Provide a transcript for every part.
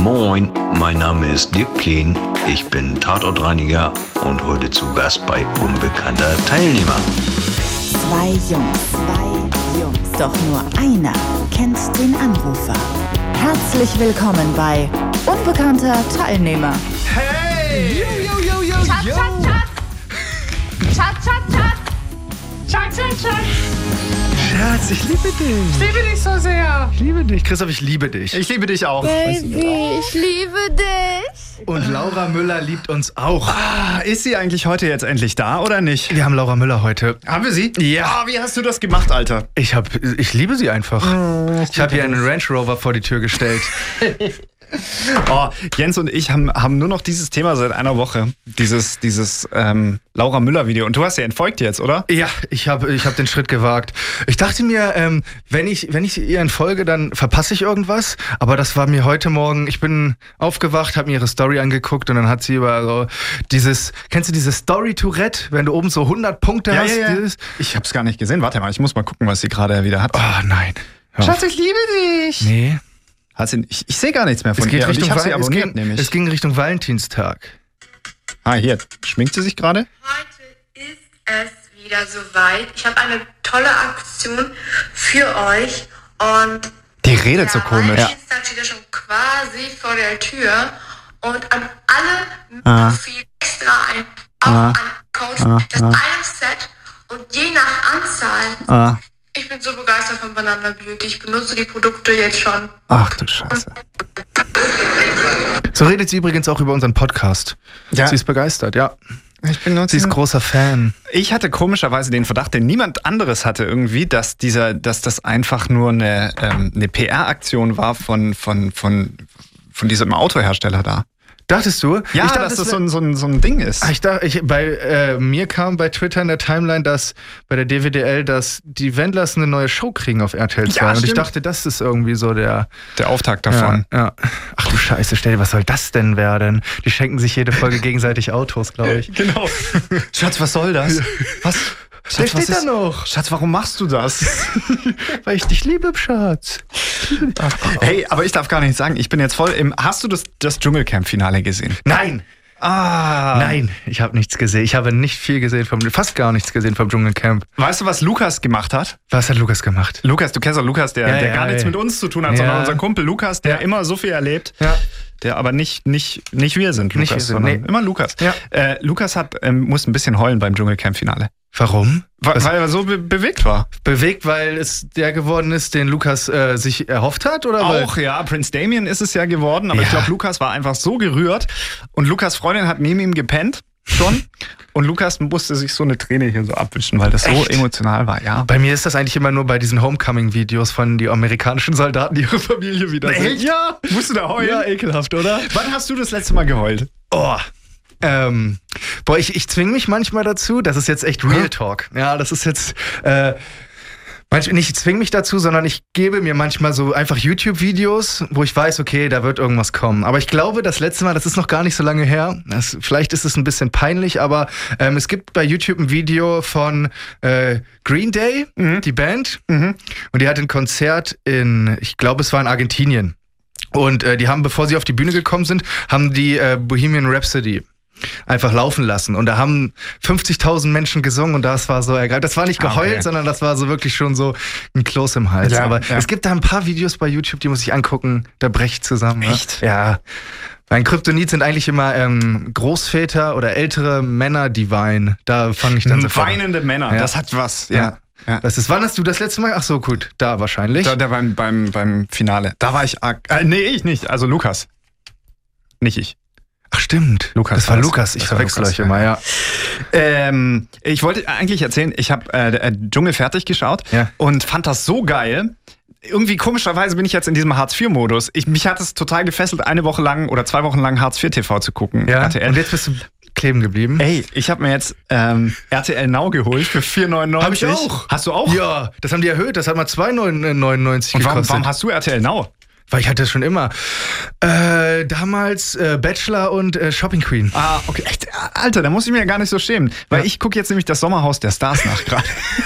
Moin, mein Name ist Dirk Plen, ich bin Tatortreiniger und heute zu Gast bei unbekannter Teilnehmer. Zwei Jungs, doch nur einer kennt den Anrufer. Herzlich willkommen bei unbekannter Teilnehmer. Hey! Schatz, ich liebe dich. Ich liebe dich so sehr. Ich liebe dich. Christoph, ich liebe dich. Ich liebe dich auch. Baby, ich liebe dich. Und Laura Müller liebt uns auch. Ist sie eigentlich heute jetzt endlich da oder nicht? Wir haben Laura Müller heute. Haben wir sie? Ja. Wie hast du das gemacht, Alter? Ich liebe sie einfach. Ich habe ihr einen Range Rover vor die Tür gestellt. Jens und ich haben nur noch dieses Thema seit einer Woche. Dieses Laura Müller Video. Und du hast ja entfolgt jetzt, oder? Ja, ich hab den Schritt gewagt. Ich dachte mir, wenn ich ihr entfolge, dann verpasse ich irgendwas. Aber das war mir heute Morgen, ich bin aufgewacht, habe mir ihre Story angeguckt und dann hat sie über so kennst du dieses Story-Tourette, wenn du oben so 100 Punkte hast? Ja. Ich hab's gar nicht gesehen. Warte mal, ich muss mal gucken, was sie gerade wieder hat. Oh nein. Schatz, ich liebe dich. Nee. Ich sehe gar nichts mehr von ihr. Ich habe sie abonniert, nämlich. Es ging Richtung Valentinstag. Hier. Schminkt sie sich gerade? Heute ist es wieder soweit. Ich habe eine tolle Aktion für euch und Die redet so komisch. Valentinstag steht ja schon quasi vor der Tür und an alle viel extra ein Code, das eine Set und je nach Anzahl. Ich bin so begeistert von Banana Beauty. Ich benutze die Produkte jetzt schon. Ach du Scheiße. So redet sie übrigens auch über unseren Podcast. Ja. Sie ist begeistert, ja. Sie ist großer Fan. Ich hatte komischerweise den Verdacht, den niemand anderes hatte irgendwie, dass das einfach nur eine PR-Aktion war von diesem Autohersteller da. Dachtest du? Ja, ich dachte, dass das so ein Ding ist. Mir kam bei Twitter in der Timeline, dass bei der DWDL, dass die Wendlers eine neue Show kriegen auf RTL 2. Und ich dachte, das ist irgendwie so der Auftakt davon. Ja. Ach du Scheiße, stell dir, was soll das denn werden? Die schenken sich jede Folge gegenseitig Autos, glaube ich. Genau. Schatz, was soll das? Was? Schatz, was steht da noch? Schatz, warum machst du das? Weil ich dich liebe, Schatz. Hey, aber ich darf gar nicht sagen, ich bin jetzt voll im... Hast du das Dschungelcamp-Finale gesehen? Nein! Nein, ich habe nichts gesehen. Ich habe nicht viel gesehen, fast gar nichts gesehen vom Dschungelcamp. Weißt du, was Lukas gemacht hat? Was hat Lukas gemacht? Lukas, du kennst doch Lukas, der gar nichts mit uns zu tun hat, sondern unser Kumpel Lukas, der immer so viel erlebt. Ja. Der aber nicht wir sind, Lukas, sondern immer Lukas. Ja. Lukas muss ein bisschen heulen beim Dschungelcamp-Finale. Warum? Weil er so bewegt war. Bewegt, weil es der geworden ist, den Lukas sich erhofft hat? Oder auch, ja. Prince Damien ist es ja geworden, aber ich glaube, Lukas war einfach so gerührt. Und Lukas' Freundin hat neben ihm gepennt schon. Und Lukas musste sich so eine Träne hier so abwischen, weil das so emotional war, ja. Bei mir ist das eigentlich immer nur bei diesen Homecoming-Videos von die amerikanischen Soldaten, die ihre Familie wieder sehen. Ja, musst du da heulen? Ja, ekelhaft, oder? Wann hast du das letzte Mal geheult? Ich zwinge mich manchmal dazu, das ist jetzt echt Real Talk. Ja, das ist jetzt, ich zwinge mich dazu, sondern ich gebe mir manchmal so einfach YouTube-Videos, wo ich weiß, okay, da wird irgendwas kommen. Aber ich glaube, das letzte Mal, das ist noch gar nicht so lange her, vielleicht ist es ein bisschen peinlich, aber es gibt bei YouTube ein Video von Green Day, die Band, und die hat ein Konzert ich glaube, es war in Argentinien. Und die haben, bevor sie auf die Bühne gekommen sind, haben die Bohemian Rhapsody einfach laufen lassen. Und da haben 50.000 Menschen gesungen und das war so ergreifend. Das war nicht geheult, sondern das war so wirklich schon so ein Kloß im Hals. Aber es gibt da ein paar Videos bei YouTube, die muss ich angucken, da brech ich zusammen. Echt? Ja. Mein Kryptonit sind eigentlich immer Großväter oder ältere Männer, die weinen. Da fange ich dann sofort an. Weinende Männer, das hat was. Ja. Wann hast du das letzte Mal? Ach so, gut, da wahrscheinlich. Da beim Finale. Da war ich arg. Nee, ich nicht. Also Lukas. Nicht ich. Ach stimmt, Lukas. Das war Lukas, ich verwechsel euch immer, ja. Ich wollte eigentlich erzählen, ich habe Dschungel fertig geschaut und fand das so geil. Irgendwie komischerweise bin ich jetzt in diesem Hartz-IV-Modus. Mich hat es total gefesselt, 1 Woche lang oder 2 Wochen lang Hartz-IV-TV zu gucken. Ja, RTL. und jetzt bist du kleben geblieben. Ey, ich habe mir jetzt RTL Now geholt für 4,99. Hab ich auch. Hast du auch? Ja, das haben die erhöht, das hat mal 2,99 gekostet. Und warum hast du RTL Now? Weil ich hatte das schon immer. Damals Bachelor und Shopping Queen. Ah, okay. Echt? Alter, da muss ich mir ja gar nicht so schämen. Weil ich gucke jetzt nämlich das Sommerhaus der Stars nach gerade.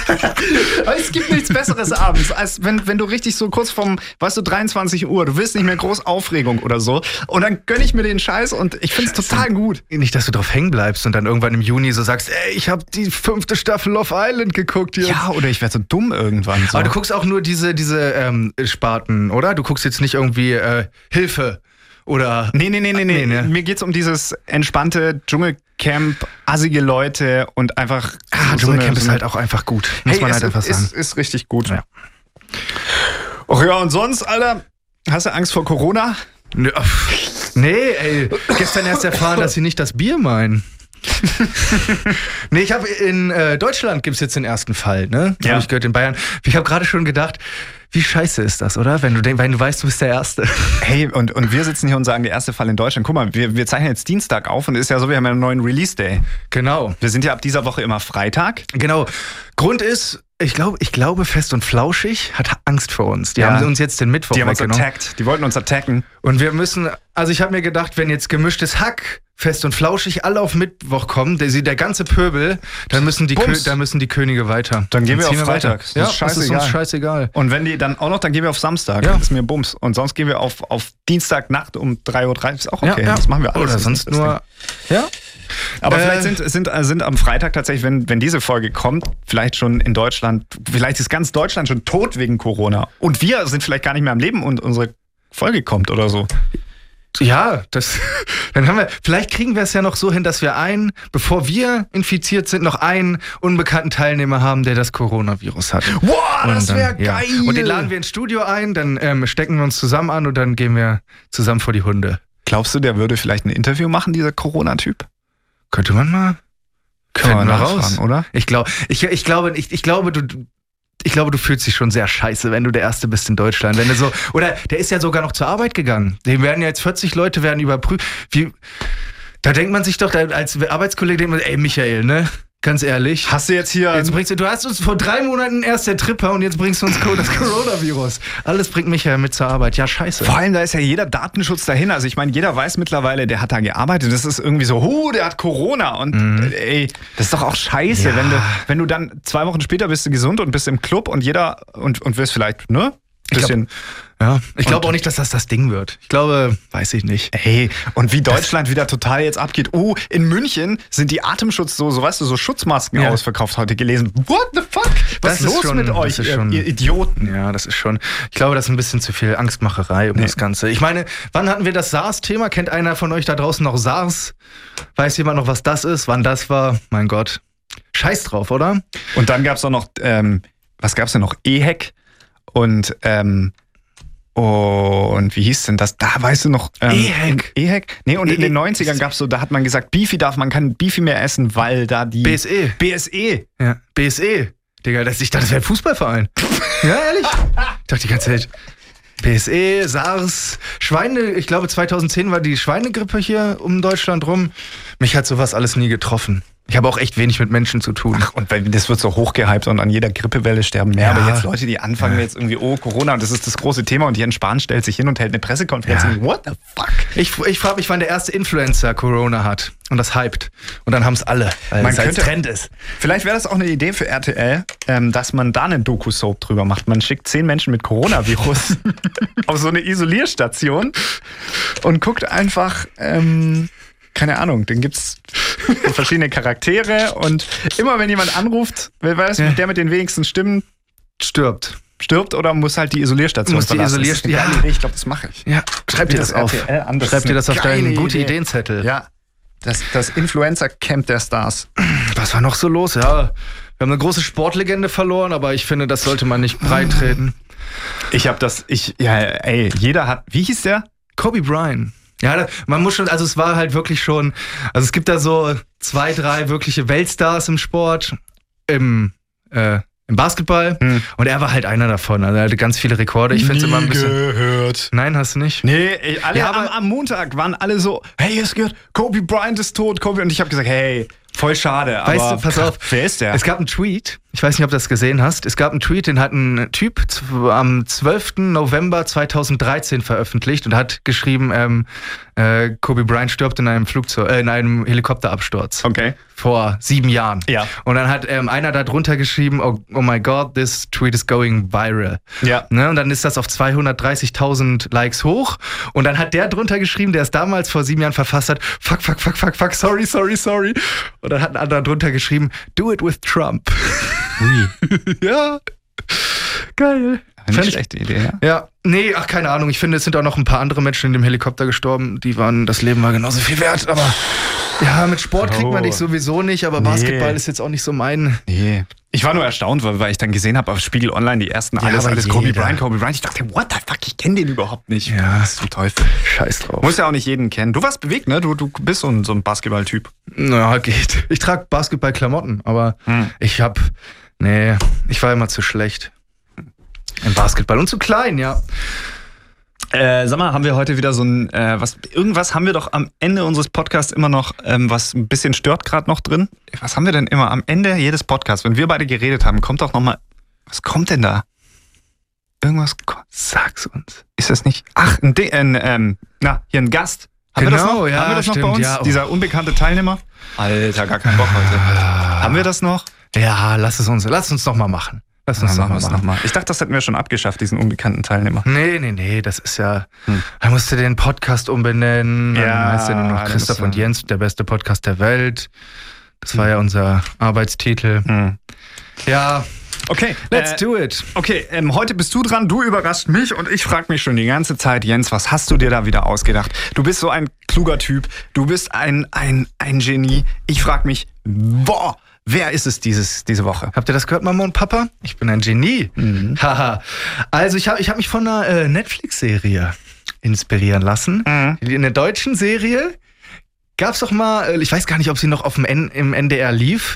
Es gibt nichts Besseres abends, als wenn du richtig so kurz vom, 23 Uhr, du willst nicht mehr groß Aufregung oder so. Und dann gönne ich mir den Scheiß und ich finde es total gut. Nicht, dass du drauf hängen bleibst und dann irgendwann im Juni so sagst, ey, ich habe die 5. Staffel Love Island geguckt jetzt. Ja, oder ich werde so dumm irgendwann. So. Aber du guckst auch nur diese Sparten, oder? Du guckst jetzt nicht irgendwie Hilfe oder... Nee. Mir geht's um dieses entspannte Dschungelcamp, assige Leute und einfach... Dschungelcamp ist halt auch einfach gut, muss man halt einfach sagen. Ist richtig gut. Ja. Ach ja, und sonst, Alter, hast du Angst vor Corona? Nee, ey, gestern erst erfahren, dass sie nicht das Bier meinen. Nee, ich habe in Deutschland gibt's jetzt den ersten Fall, ne? Ja. Hab ich gehört, in Bayern. Ich habe gerade schon gedacht, wie scheiße ist das, oder? Wenn du weißt, du bist der Erste. Hey, und wir sitzen hier und sagen, der erste Fall in Deutschland. Guck mal, wir zeichnen jetzt Dienstag auf und ist ja so, wir haben ja einen neuen Release-Day. Genau. Wir sind ja ab dieser Woche immer Freitag. Genau. Grund ist, ich glaube, Fest und Flauschig hat Angst vor uns. Die haben uns jetzt den Mittwoch weggenommen. Die haben uns attackt. Die wollten uns attacken. Und wir müssen, also ich habe mir gedacht, wenn jetzt gemischtes Hack, Fest und Flauschig alle auf Mittwoch kommen, der ganze Pöbel, dann müssen die Könige weiter. Dann gehen wir auf Freitag. Ja, das ist uns scheißegal. Und wenn die dann auch noch, dann gehen wir auf Samstag. Ja. Das ist mir Bums. Und sonst gehen wir auf Dienstagnacht um 3:30 Uhr. Ist auch okay. Ja. Das machen wir alles. Oder sonst nur... Ja. Aber vielleicht sind am Freitag tatsächlich, wenn diese Folge kommt, vielleicht schon in Deutschland, vielleicht ist ganz Deutschland schon tot wegen Corona. Und wir sind vielleicht gar nicht mehr am Leben und unsere Folge kommt oder so. Ja, dann vielleicht kriegen wir es ja noch so hin, dass wir bevor wir infiziert sind, noch einen unbekannten Teilnehmer haben, der das Coronavirus hat. Wow, das wäre geil! Und den laden wir ins Studio ein, dann stecken wir uns zusammen an und dann gehen wir zusammen vor die Hunde. Glaubst du, der würde vielleicht ein Interview machen, dieser Corona-Typ? Könnte man mal. Können wir mal raus, oder? Ich glaube, du fühlst dich schon sehr scheiße, wenn du der Erste bist in Deutschland. Wenn du so, oder der ist ja sogar noch zur Arbeit gegangen. Dem werden ja jetzt 40 Leute überprüft. Da denkt man sich doch als Arbeitskollege, ey Michael, ne? Ganz ehrlich. Hast du jetzt hier... Du hast uns vor 3 Monaten erst der Tripper und jetzt bringst du uns das Coronavirus. Alles bringt Michael mit zur Arbeit. Ja, scheiße. Vor allem, da ist ja jeder Datenschutz dahin. Also ich meine, jeder weiß mittlerweile, der hat da gearbeitet. Das ist irgendwie so, der hat Corona. Und ey, das ist doch auch scheiße, ja. wenn du dann 2 Wochen später bist du gesund und bist im Club und jeder und wirst vielleicht, ne? Ich glaube auch nicht, dass das Ding wird. Ich glaube, weiß ich nicht. Hey, und wie Deutschland wieder total jetzt abgeht. In München sind die Atemschutz so Schutzmasken ausverkauft, heute gelesen. What the fuck? Was ist los mit euch, ihr Idioten? Ja, das ist schon, ich glaube, das ist ein bisschen zu viel Angstmacherei das Ganze. Ich meine, wann hatten wir das SARS-Thema? Kennt einer von euch da draußen noch SARS? Weiß jemand noch, was das ist? Wann das war? Mein Gott. Scheiß drauf, oder? Und dann gab's auch noch, was gab's denn noch? EHEC. Und wie hieß denn das? Da weißt du noch. EHEC? Nee, und in den 90ern gab's so, da hat man gesagt, man kann Beefy mehr essen, weil da die... BSE. Ja, BSE. Digga, ich dachte, das wäre ein Fußballverein. Ja, ehrlich? Ich dachte die ganze Zeit, BSE, SARS, Schweine, ich glaube 2010 war die Schweinegrippe hier um Deutschland rum. Mich hat sowas alles nie getroffen. Ich habe auch echt wenig mit Menschen zu tun. Ach, und das wird so hochgehypt und an jeder Grippewelle sterben mehr. Ja. Aber jetzt Leute, die anfangen jetzt irgendwie, Corona, und das ist das große Thema und Jens Spahn stellt sich hin und hält eine Pressekonferenz. Und what the fuck? Ich frage mich, wann der erste Influencer Corona hat und das hypt. Und dann haben es alle, weil es als Trend ist. Vielleicht wäre das auch eine Idee für RTL, dass man da eine Doku-Soap drüber macht. Man schickt 10 Menschen mit Coronavirus auf so eine Isolierstation und guckt einfach... keine Ahnung, dann gibt's verschiedene Charaktere und immer wenn jemand anruft, wer weiß, der mit den wenigsten Stimmen stirbt oder muss halt die Isolierstation verlassen. Ich glaube, das mache ich. Ja, schreib dir das auf. Schreib dir das auf deinen gute Ideenzettel. Ja, das Influencer-Camp der Stars. Was war noch so los? Ja, wir haben eine große Sportlegende verloren, aber ich finde, das sollte man nicht breit treten. Jeder hat, wie hieß der? Kobe Bryant. Ja, man muss schon, also es war halt wirklich schon, also es gibt da so 2, 3 wirkliche Weltstars im Sport, im Basketball und er war halt einer davon. Also er hatte ganz viele Rekorde. Ich finde es immer ein bisschen... gehört. Nein, hast du nicht? Nee, aber am Montag waren alle so, hey, es gehört, Kobe Bryant ist tot, Kobe. Und ich habe gesagt, hey, Voll schade, aber weißt du, pass auf. Wer ist der? Es gab einen Tweet, ich weiß nicht, ob du das gesehen hast. Es gab einen Tweet, den hat ein Typ am 12. November 2013 veröffentlicht und hat geschrieben, Kobe Bryant stirbt in einem Helikopterabsturz. Okay. Vor 7 Jahren. Ja. Und dann hat einer da drunter geschrieben, oh my God, this tweet is going viral. Ja. Ne? Und dann ist das auf 230.000 Likes hoch. Und dann hat der drunter geschrieben, der es damals vor 7 Jahren verfasst hat, fuck, sorry. Und dann hat ein anderer drunter geschrieben, do it with Trump. Ui. Ja. Geil. Eine schlechte Idee, ja? Ja, nee, keine Ahnung. Ich finde, es sind auch noch ein paar andere Menschen in dem Helikopter gestorben. Das Leben war genauso viel wert. Aber ja, mit Sport kriegt man dich sowieso nicht. Aber Basketball ist jetzt auch nicht so mein... Nee. Ich war nur erstaunt, weil ich dann gesehen habe auf Spiegel Online die ersten alles Kobe Bryant. Ich dachte, what the fuck, ich kenne den überhaupt nicht. Ja. Was zum Teufel. Scheiß drauf. Muss ja auch nicht jeden kennen. Du warst bewegt, ne? Du bist so ein Basketball-Typ. Na, geht. Ich trage Basketball-Klamotten, aber ich war immer zu schlecht. Im Basketball und zu klein, ja. Sag mal, haben wir heute wieder so ein, irgendwas haben wir doch am Ende unseres Podcasts immer noch, was ein bisschen stört gerade noch drin. Was haben wir denn immer am Ende jedes Podcasts, wenn wir beide geredet haben, kommt doch nochmal, was kommt denn da? Irgendwas, sag's uns. Ist das nicht, hier ein Gast. Haben wir das noch? Ja, haben wir das stimmt, noch bei uns? Ja. Dieser unbekannte Teilnehmer? Alter, gar keinen Bock heute. Haben wir das noch? Ja, lass uns noch mal machen. Ich dachte, das hätten wir schon abgeschafft, diesen unbekannten Teilnehmer. Nee, das ist ja... Da musst du den Podcast umbenennen. Dann heißt ja nur noch Christoph und Jens, der beste Podcast der Welt. Das war ja unser Arbeitstitel. Ja, okay. Let's do it. Okay, heute bist du dran, du überrascht mich und ich frage mich schon die ganze Zeit, Jens, was hast du dir da wieder ausgedacht? Du bist so ein kluger Typ, du bist ein Genie. Ich frage mich, wer ist es diese Woche? Habt ihr das gehört, Mama und Papa? Ich bin ein Genie. Haha. Also ich hab mich von einer Netflix-Serie inspirieren lassen. In der deutschen Serie gab's doch mal, ich weiß gar nicht, ob sie noch im NDR lief,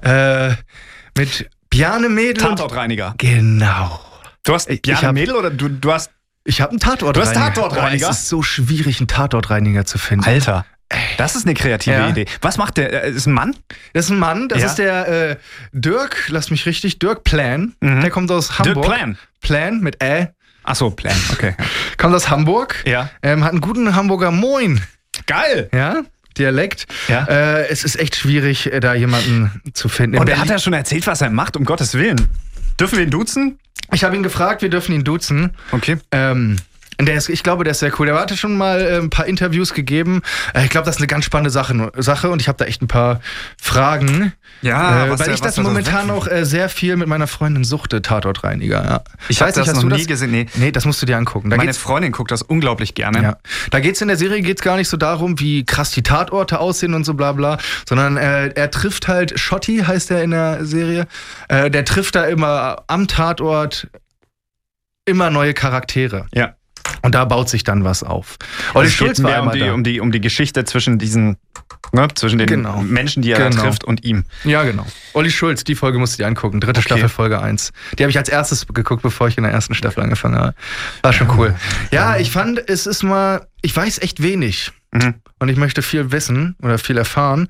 mit Bjarne Mädel. Tatortreiniger. Genau. Du hast Bjarne Mädel oder du hast... Ich habe einen Tatortreiniger. Du hast Tatortreiniger? Es ist so schwierig, einen Tatortreiniger zu finden. Alter. Das ist eine kreative Idee. Was macht der? Ist ein Mann? Das ist ein Mann. Das ist der Dirk Plan. Der kommt aus Hamburg. Dirk Plan mit Ach so, Plan. Okay. Kommt aus Hamburg. Ja. Hat einen guten Hamburger Moin. Geil. Ja. Dialekt. Ja. Es ist echt schwierig, da jemanden zu finden. Und er hat ja schon erzählt, was er macht, um Gottes Willen. Dürfen wir ihn duzen? Ich habe ihn gefragt, wir dürfen ihn duzen. Okay. Ich glaube, der ist sehr cool. Der hatte schon mal ein paar Interviews gegeben. Ich glaube, das ist eine ganz spannende Sache und ich habe da echt ein paar Fragen. Ja, weil ich das momentan auch sehr viel mit meiner Freundin suchte, Tatortreiniger. Ja. Ich weiß nicht, hast du das noch nie gesehen? Nee, das musst du dir angucken. Meine Freundin guckt das unglaublich gerne. Ja. Da geht's in der Serie gar nicht so darum, wie krass die Tatorte aussehen und so bla bla, sondern er trifft halt, Schotti heißt er in der Serie, der trifft da immer am Tatort immer neue Charaktere. Ja. Und da baut sich dann was auf. Olli Schulz war mehr um die Geschichte zwischen den Menschen, die er trifft und ihm. Ja, genau. Olli Schulz, die Folge musst du dir angucken. 3. Staffel, Folge 1. Die habe ich als erstes geguckt, bevor ich in der ersten Staffel angefangen habe. War schon cool. Ja, ich fand, ich weiß echt wenig. Und ich möchte viel wissen oder viel erfahren.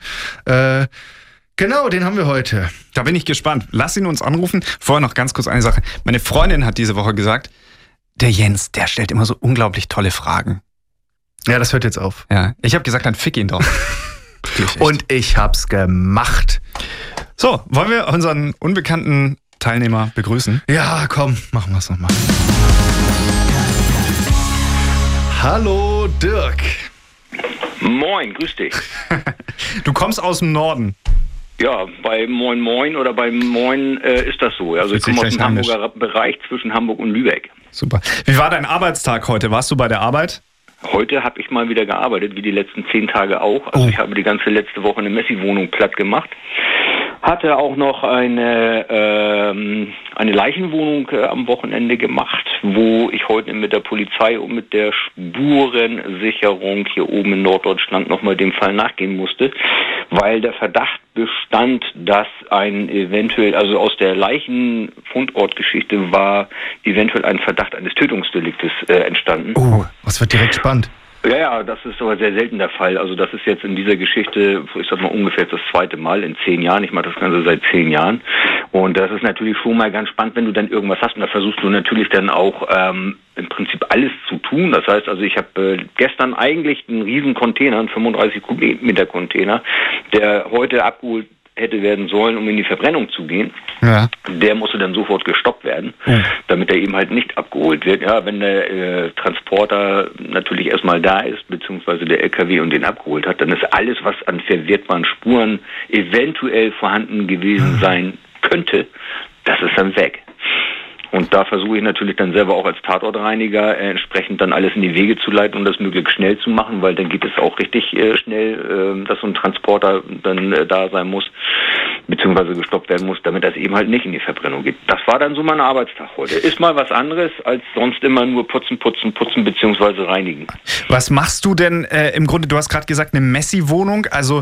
Genau, den haben wir heute. Da bin ich gespannt. Lass ihn uns anrufen. Vorher noch ganz kurz eine Sache. Meine Freundin hat diese Woche gesagt, der Jens, der stellt immer so unglaublich tolle Fragen. Ja, das hört jetzt auf. Ja, ich habe gesagt, dann fick ihn doch. Und ich hab's gemacht. So, wollen wir unseren unbekannten Teilnehmer begrüßen? Ja, komm, machen wir es nochmal. Hallo, Dirk. Moin, grüß dich. Du kommst aus dem Norden. Ja, bei Moin Moin oder bei Moin ist das so. Also ich komme aus dem Hamburger Bereich zwischen Hamburg und Lübeck. Super. Wie war dein Arbeitstag heute? Warst du bei der Arbeit? Heute habe ich mal wieder gearbeitet, wie die letzten 10 Tage auch. Also ich habe die ganze letzte Woche eine Messi-Wohnung platt gemacht. Hatte auch noch eine Leichenwohnung am Wochenende gemacht, wo ich heute mit der Polizei und mit der Spurensicherung hier oben in Norddeutschland nochmal dem Fall nachgehen musste, weil der Verdacht bestand, dass also aus der Leichenfundortgeschichte war eventuell ein Verdacht eines Tötungsdeliktes entstanden. Was wird direkt spannend. Ja, das ist aber sehr selten der Fall. Also das ist jetzt in dieser Geschichte, ich sag mal ungefähr das zweite Mal in 10 Jahren. Ich mache das Ganze seit 10 Jahren. Und das ist natürlich schon mal ganz spannend, wenn du dann irgendwas hast. Und da versuchst du natürlich dann auch im Prinzip alles zu tun. Das heißt, also ich habe gestern eigentlich einen riesen Container, einen 35 Kubikmeter Container, der heute abgeholt hätte werden sollen, um in die Verbrennung zu gehen. Ja. Der musste dann sofort gestoppt werden, damit er eben halt nicht abgeholt wird. Ja, wenn der Transporter natürlich erstmal da ist, beziehungsweise der LKW und den abgeholt hat, dann ist alles, was an verwertbaren Spuren eventuell vorhanden gewesen sein könnte, das ist dann weg. Und da versuche ich natürlich dann selber auch als Tatortreiniger entsprechend dann alles in die Wege zu leiten und das möglichst schnell zu machen, weil dann geht es auch richtig schnell, dass so ein Transporter dann da sein muss, beziehungsweise gestoppt werden muss, damit das eben halt nicht in die Verbrennung geht. Das war dann so mein Arbeitstag heute. Ist mal was anderes als sonst immer nur putzen, beziehungsweise reinigen. Was machst du denn im Grunde, du hast gerade gesagt, eine Messi-Wohnung, also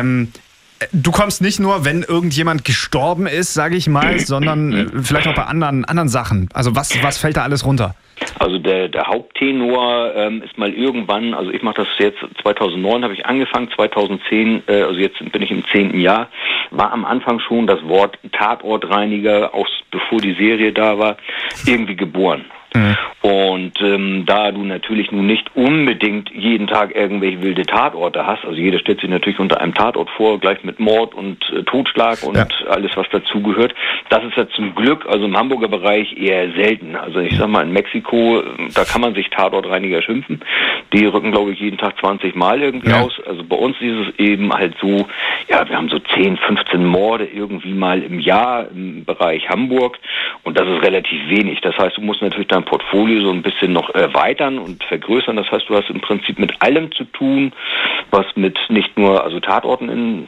du kommst nicht nur, wenn irgendjemand gestorben ist, sage ich mal, sondern vielleicht auch bei anderen Sachen. Also was fällt da alles runter? Also der Haupttenor ist mal irgendwann, also ich mache das jetzt, 2009 habe ich angefangen, 2010, also jetzt bin ich im 10. Jahr, war am Anfang schon das Wort Tatortreiniger, auch bevor die Serie da war, irgendwie geboren. Und da du natürlich nun nicht unbedingt jeden Tag irgendwelche wilde Tatorte hast, also jeder stellt sich natürlich unter einem Tatort vor, gleich mit Mord und Totschlag und alles, was dazugehört. Das ist ja zum Glück, also im Hamburger Bereich eher selten. Also ich sag mal, in Mexiko, da kann man sich Tatortreiniger schimpfen. Die rücken, glaube ich, jeden Tag 20 Mal irgendwie aus. Also bei uns ist es eben halt so, ja, wir haben so 10, 15 Morde irgendwie mal im Jahr im Bereich Hamburg und das ist relativ wenig. Das heißt, du musst natürlich dein Portfolio so ein bisschen noch erweitern und vergrößern. Das heißt, du hast im Prinzip mit allem zu tun, was mit nicht nur also Tatorten in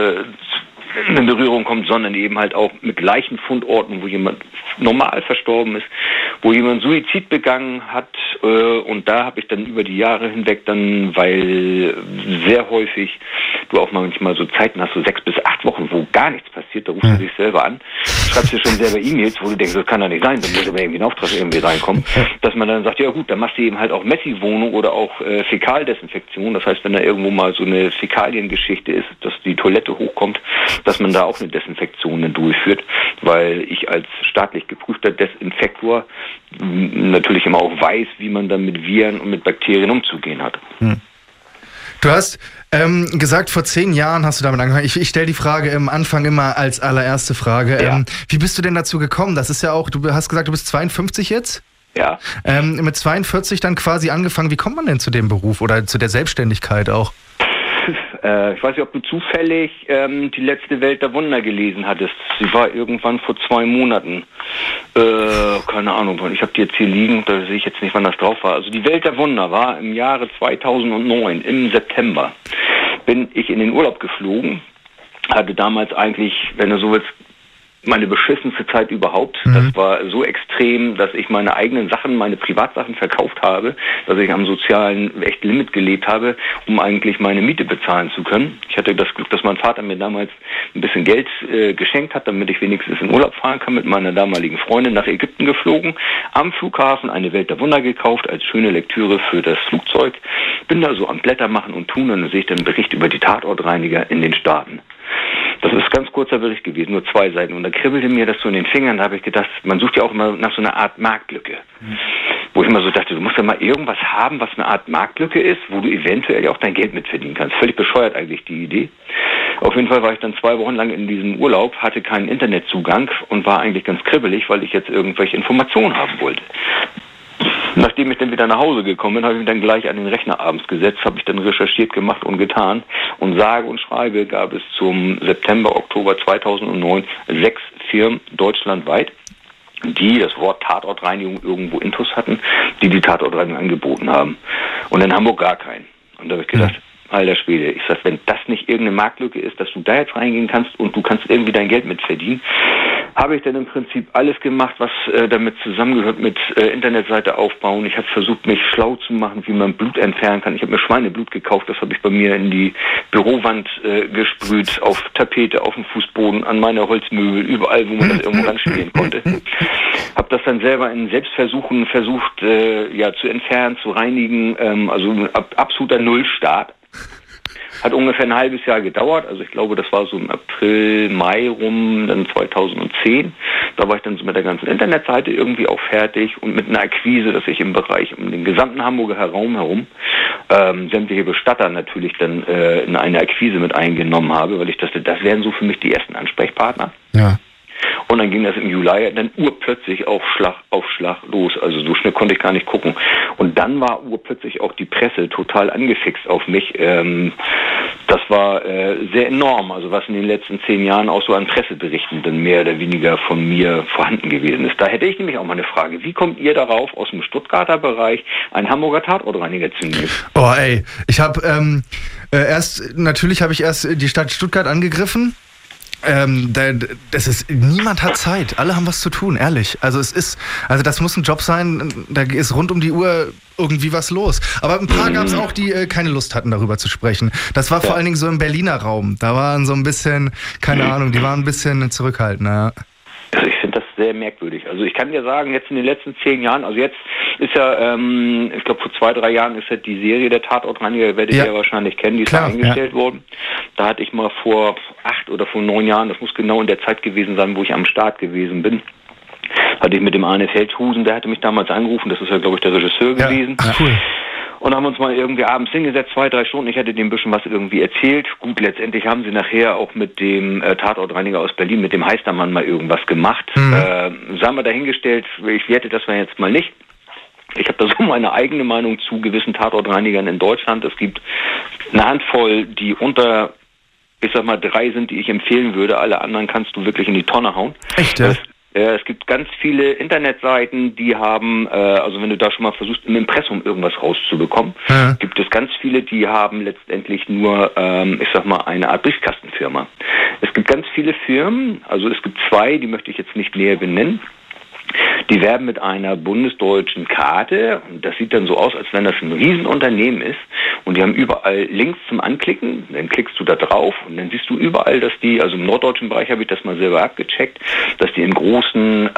Berührung kommt, sondern eben halt auch mit Leichenfundorten, wo jemand normal verstorben ist, wo jemand Suizid begangen hat. Und da habe ich dann über die Jahre hinweg dann, weil sehr häufig du auch manchmal so Zeiten hast, so 6 bis 8 Wochen, wo gar nichts passiert, da rufst du dich selber an, schreibst dir schon selber E-Mails, wo du denkst, das kann doch nicht sein, da muss aber irgendwie ein Auftrag irgendwie reinkommen, dass man dann sagt, ja gut, dann machst du eben halt auch Messi-Wohnung oder auch Fäkaldesinfektion. Das heißt, wenn da irgendwo mal so eine Fäkaliengeschichte ist, dass die Toilette hochkommt, dass man da auch eine Desinfektion dann durchführt, weil ich als staatlich geprüfter Desinfektor natürlich immer auch weiß, wie man dann mit Viren und mit Bakterien umzugehen hat. Du hast gesagt, vor 10 Jahren hast du damit angefangen. Ich stelle die Frage am Anfang immer als allererste Frage. Ja. Wie bist du denn dazu gekommen? Das ist ja auch, du hast gesagt, du bist 52 jetzt? Ja. Mit 42 dann quasi angefangen. Wie kommt man denn zu dem Beruf oder zu der Selbstständigkeit auch? Ich weiß nicht, ob du zufällig die letzte Welt der Wunder gelesen hattest. Sie war irgendwann vor 2 Monaten. Keine Ahnung, ich habe die jetzt hier liegen, da sehe ich jetzt nicht, wann das drauf war. Also die Welt der Wunder war im Jahre 2009, im September, bin ich in den Urlaub geflogen. Hatte damals eigentlich, wenn du so willst, meine beschissenste Zeit überhaupt. Das war so extrem, dass ich meine eigenen Sachen, meine Privatsachen verkauft habe, dass ich am sozialen echt Limit gelebt habe, um eigentlich meine Miete bezahlen zu können. Ich hatte das Glück, dass mein Vater mir damals ein bisschen Geld geschenkt hat, damit ich wenigstens in Urlaub fahren kann, mit meiner damaligen Freundin nach Ägypten geflogen, am Flughafen eine Welt der Wunder gekauft, als schöne Lektüre für das Flugzeug. Bin da so am Blätter machen und tun und dann sehe ich dann einen Bericht über die Tatortreiniger in den Staaten. Das ist ganz kurzer Bericht gewesen, nur 2 Seiten. Und da kribbelte mir das so in den Fingern, da habe ich gedacht, man sucht ja auch immer nach so einer Art Marktlücke. Wo ich immer so dachte, du musst ja mal irgendwas haben, was eine Art Marktlücke ist, wo du eventuell ja auch dein Geld mitverdienen kannst. Völlig bescheuert eigentlich die Idee. Auf jeden Fall war ich dann 2 Wochen lang in diesem Urlaub, hatte keinen Internetzugang und war eigentlich ganz kribbelig, weil ich jetzt irgendwelche Informationen haben wollte. Nachdem ich dann wieder nach Hause gekommen bin, habe ich mich dann gleich an den Rechner abends gesetzt, habe ich dann recherchiert, gemacht und getan. Und sage und schreibe gab es zum September, Oktober 2009 6 Firmen deutschlandweit, die das Wort Tatortreinigung irgendwo intus hatten, die die Tatortreinigung angeboten haben. Und in Hamburg gar keinen. Und da habe ich gedacht, alter Schwede, ich sag, wenn das nicht irgendeine Marktlücke ist, dass du da jetzt reingehen kannst und du kannst irgendwie dein Geld mitverdienen, habe ich dann im Prinzip alles gemacht, was damit zusammengehört mit Internetseite aufbauen. Ich habe versucht, mich schlau zu machen, wie man Blut entfernen kann. Ich habe mir Schweineblut gekauft, das habe ich bei mir in die Bürowand gesprüht, auf Tapete, auf dem Fußboden, an meine Holzmöbel, überall, wo man das irgendwo ranstehen konnte. Habe das dann selber in Selbstversuchen versucht, zu entfernen, zu reinigen, also absoluter Nullstart. Hat ungefähr ein halbes Jahr gedauert, also ich glaube, das war so im April, Mai rum, dann 2010. Da war ich dann so mit der ganzen Internetseite irgendwie auch fertig und mit einer Akquise, dass ich im Bereich um den gesamten Hamburger Raum herum sämtliche Bestatter natürlich dann in eine Akquise mit eingenommen habe, weil ich dachte, das wären so für mich die ersten Ansprechpartner. Ja. Und dann ging das im Juli dann urplötzlich auf Schlag los. Also so schnell konnte ich gar nicht gucken. Und dann war urplötzlich auch die Presse total angefixt auf mich. Das war sehr enorm, also was in den letzten 10 Jahren auch so an Presseberichten dann mehr oder weniger von mir vorhanden gewesen ist. Da hätte ich nämlich auch mal eine Frage. Wie kommt ihr darauf, aus dem Stuttgarter Bereich einen Hamburger Tatortreiniger zu nehmen? Oh ey, ich habe natürlich habe ich erst die Stadt Stuttgart angegriffen. Niemand hat Zeit. Alle haben was zu tun, ehrlich. Also das muss ein Job sein, da ist rund um die Uhr irgendwie was los. Aber ein paar gab es auch, die keine Lust hatten, darüber zu sprechen. Das war vor allen Dingen so im Berliner Raum. Da waren so ein bisschen, keine Ahnung, die waren ein bisschen zurückhaltender. Ja. Also ich finde das sehr merkwürdig. Also ich kann dir sagen, jetzt in den letzten 10 Jahren, also jetzt ist ja, ich glaube vor 2-3 Jahren ist ja die Serie der Tatortreiniger, werdet ihr ja wahrscheinlich kennen, die ist eingestellt worden. Da hatte ich mal vor 8 oder vor 9 Jahren, das muss genau in der Zeit gewesen sein, wo ich am Start gewesen bin, hatte ich mit dem Arne Feldhusen, der hatte mich damals angerufen, das ist ja glaube ich der Regisseur gewesen. Ach, cool. Und haben uns mal irgendwie abends hingesetzt, 2-3 Stunden. Ich hatte dem ein bisschen was irgendwie erzählt. Gut, letztendlich haben sie nachher auch mit dem Tatortreiniger aus Berlin, mit dem Heistermann mal irgendwas gemacht. Sagen wir dahingestellt, ich werte das jetzt mal nicht. Ich habe da so meine eigene Meinung zu gewissen Tatortreinigern in Deutschland. Es gibt eine Handvoll, die unter, ich sag mal, 3 sind, die ich empfehlen würde. Alle anderen kannst du wirklich in die Tonne hauen. Echt, ja? Es gibt ganz viele Internetseiten, die haben, also wenn du da schon mal versuchst, im Impressum irgendwas rauszubekommen, gibt es ganz viele, die haben letztendlich nur, ich sag mal, eine Art Briefkastenfirma. Es gibt ganz viele Firmen, also es gibt 2, die möchte ich jetzt nicht näher benennen. Die werben mit einer bundesdeutschen Karte und das sieht dann so aus, als wenn das ein Riesenunternehmen ist und die haben überall Links zum Anklicken, dann klickst du da drauf und dann siehst du überall, dass die, also im norddeutschen Bereich habe ich das mal selber abgecheckt, dass die in großen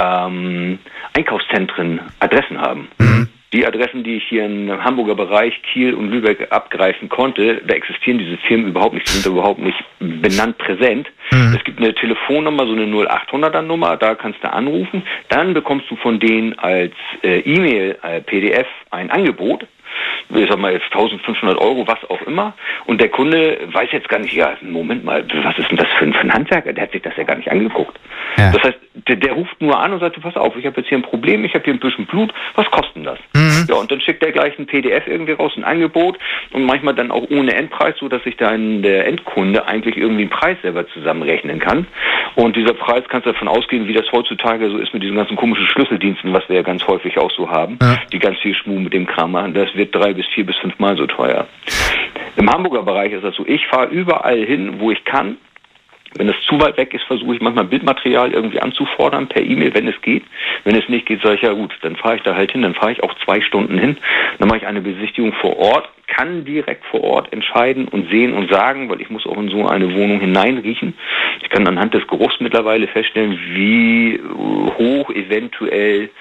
Einkaufszentren Adressen haben. Die Adressen, die ich hier im Hamburger Bereich, Kiel und Lübeck abgreifen konnte, da existieren diese Firmen überhaupt nicht, sind überhaupt nicht benannt präsent. Es gibt eine Telefonnummer, so eine 0800er Nummer, da kannst du anrufen. Dann bekommst du von denen als E-Mail, PDF ein Angebot. Ich sag mal jetzt 1.500 €, was auch immer. Und der Kunde weiß jetzt gar nicht, ja, Moment mal, was ist denn das für ein Handwerker? Der hat sich das ja gar nicht angeguckt. Ja. Das heißt, der ruft nur an und sagt, pass auf, ich habe jetzt hier ein Problem, ich habe hier ein bisschen Blut, was kostet denn das? Ja, und dann schickt er gleich ein PDF irgendwie raus, ein Angebot und manchmal dann auch ohne Endpreis, so dass sich dann der Endkunde eigentlich irgendwie einen Preis selber zusammenrechnen kann. Und dieser Preis, kannst du davon ausgehen, wie das heutzutage so ist mit diesen ganzen komischen Schlüsseldiensten, was wir ja ganz häufig auch so haben, die ganz viel Schmuh mit dem Kram machen, das wird 3 bis 4 bis 5 Mal so teuer. Im Hamburger Bereich ist das so, ich fahre überall hin, wo ich kann. Wenn es zu weit weg ist, versuche ich manchmal Bildmaterial irgendwie anzufordern per E-Mail, wenn es geht. Wenn es nicht geht, sage ich, ja gut, dann fahre ich da halt hin, dann fahre ich auch 2 Stunden hin. Dann mache ich eine Besichtigung vor Ort, kann direkt vor Ort entscheiden und sehen und sagen, weil ich muss auch in so eine Wohnung hineinriechen. Ich kann anhand des Geruchs mittlerweile feststellen, wie hoch eventuell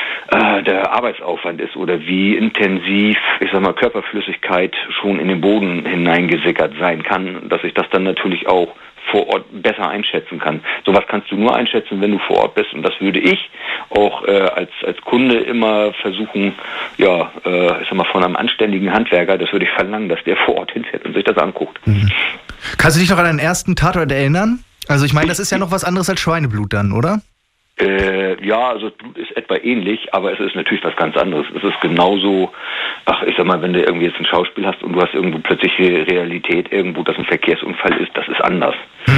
der Arbeitsaufwand ist oder wie intensiv, ich sag mal, Körperflüssigkeit schon in den Boden hineingesickert sein kann, dass ich das dann natürlich auch vor Ort besser einschätzen kann. Sowas kannst du nur einschätzen, wenn du vor Ort bist und das würde ich auch als Kunde immer versuchen, ja, ich sag mal, von einem anständigen Handwerker, das würde ich verlangen, dass der vor Ort hinfährt und sich das anguckt. Kannst du dich noch an deinen ersten Tatort erinnern? Also ich meine, das ist ja noch was anderes als Schweineblut dann, oder? Ja, also das Blut ist etwa ähnlich, aber es ist natürlich was ganz anderes. Es ist genauso, ich sag mal, wenn du irgendwie jetzt ein Schauspiel hast und du hast irgendwo plötzlich Realität, irgendwo, dass ein Verkehrsunfall ist, das ist anders.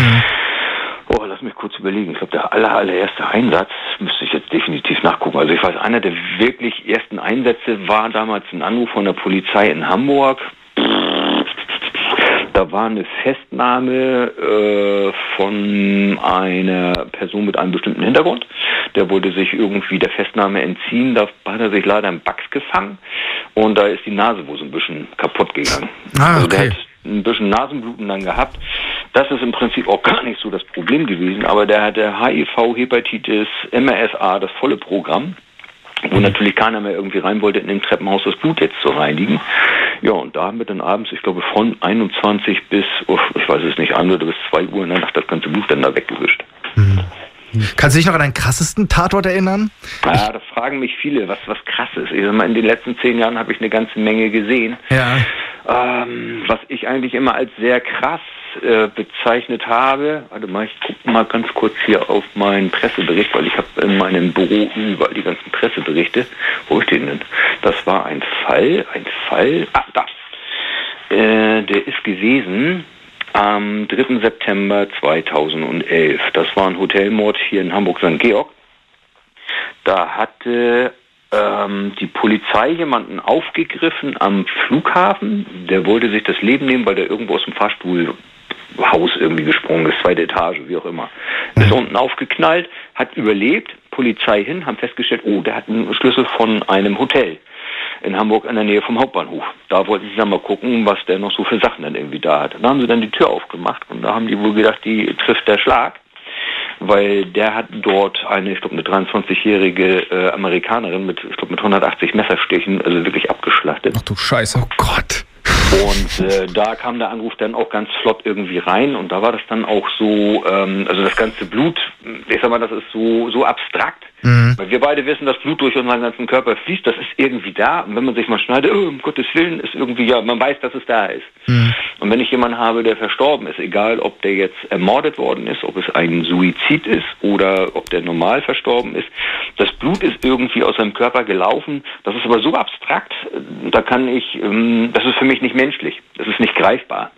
Oh, lass mich kurz überlegen. Ich glaube, der allererste Einsatz müsste ich jetzt definitiv nachgucken. Also ich weiß, einer der wirklich ersten Da war damals ein Anruf von der Polizei in Hamburg. Da Da war eine Festnahme von einer Person mit einem bestimmten Hintergrund. Der wollte sich irgendwie der Festnahme entziehen. Da hat er sich leider im Bugs gefangen und da ist die Nase wohl so ein bisschen kaputt gegangen. Also der hat ein bisschen Nasenbluten dann gehabt. Das ist im Prinzip auch gar nicht so das Problem gewesen, aber der hatte HIV, Hepatitis, MRSA, das volle Programm, wo natürlich keiner mehr irgendwie rein wollte, in dem Treppenhaus das Blut jetzt zu reinigen. Ja, und da haben wir dann abends, ich glaube von 21 bis, ich weiß es nicht, 1 oder bis 2 Uhr in der Nacht das ganze Blut dann da weggewischt. Kannst du dich noch an deinen krassesten Tatort erinnern? Ja, das fragen mich viele, was krass ist. Ich sag mal, in den letzten 10 Jahren habe ich eine ganze Menge gesehen. Ja. Was ich eigentlich immer als sehr krass bezeichnet habe. Warte mal, ich gucke mal ganz kurz hier auf meinen Pressebericht, weil ich habe in meinem Büro überall die ganzen Presseberichte. Wo ist den denn? Das war ein Fall. Da. Der ist gewesen am 3. September 2011. Das war ein Hotelmord hier in Hamburg-St. Georg. Da hatte die Polizei jemanden aufgegriffen am Flughafen. Der wollte sich das Leben nehmen, weil der irgendwo aus dem Fahrstuhlhaus irgendwie gesprungen ist, 2. Etage, wie auch immer. Ist unten aufgeknallt, hat überlebt, Polizei hin, haben festgestellt, der hat einen Schlüssel von einem Hotel in Hamburg in der Nähe vom Hauptbahnhof. Da wollten sie dann mal gucken, was der noch so für Sachen dann irgendwie da hat. Da haben sie dann die Tür aufgemacht und da haben die wohl gedacht, die trifft der Schlag. Weil der hat dort eine 23-jährige Amerikanerin mit 180 Messerstichen, also wirklich abgeschlachtet. Ach du Scheiße, oh Gott. Und da kam der Anruf dann auch ganz flott irgendwie rein und da war das dann auch so, also das ganze Blut, ich sag mal, das ist so abstrakt, weil wir beide wissen, dass Blut durch unseren ganzen Körper fließt, das ist irgendwie da und wenn man sich mal schneidet, um Gottes Willen, ist irgendwie, ja, man weiß, dass es da ist. Und wenn ich jemanden habe, der verstorben ist, egal ob der jetzt ermordet worden ist, ob es ein Suizid ist oder ob der normal verstorben ist, das Blut ist irgendwie aus seinem Körper gelaufen, das ist aber so abstrakt, da kann ich, das ist für mich nicht menschlich, das ist nicht greifbar.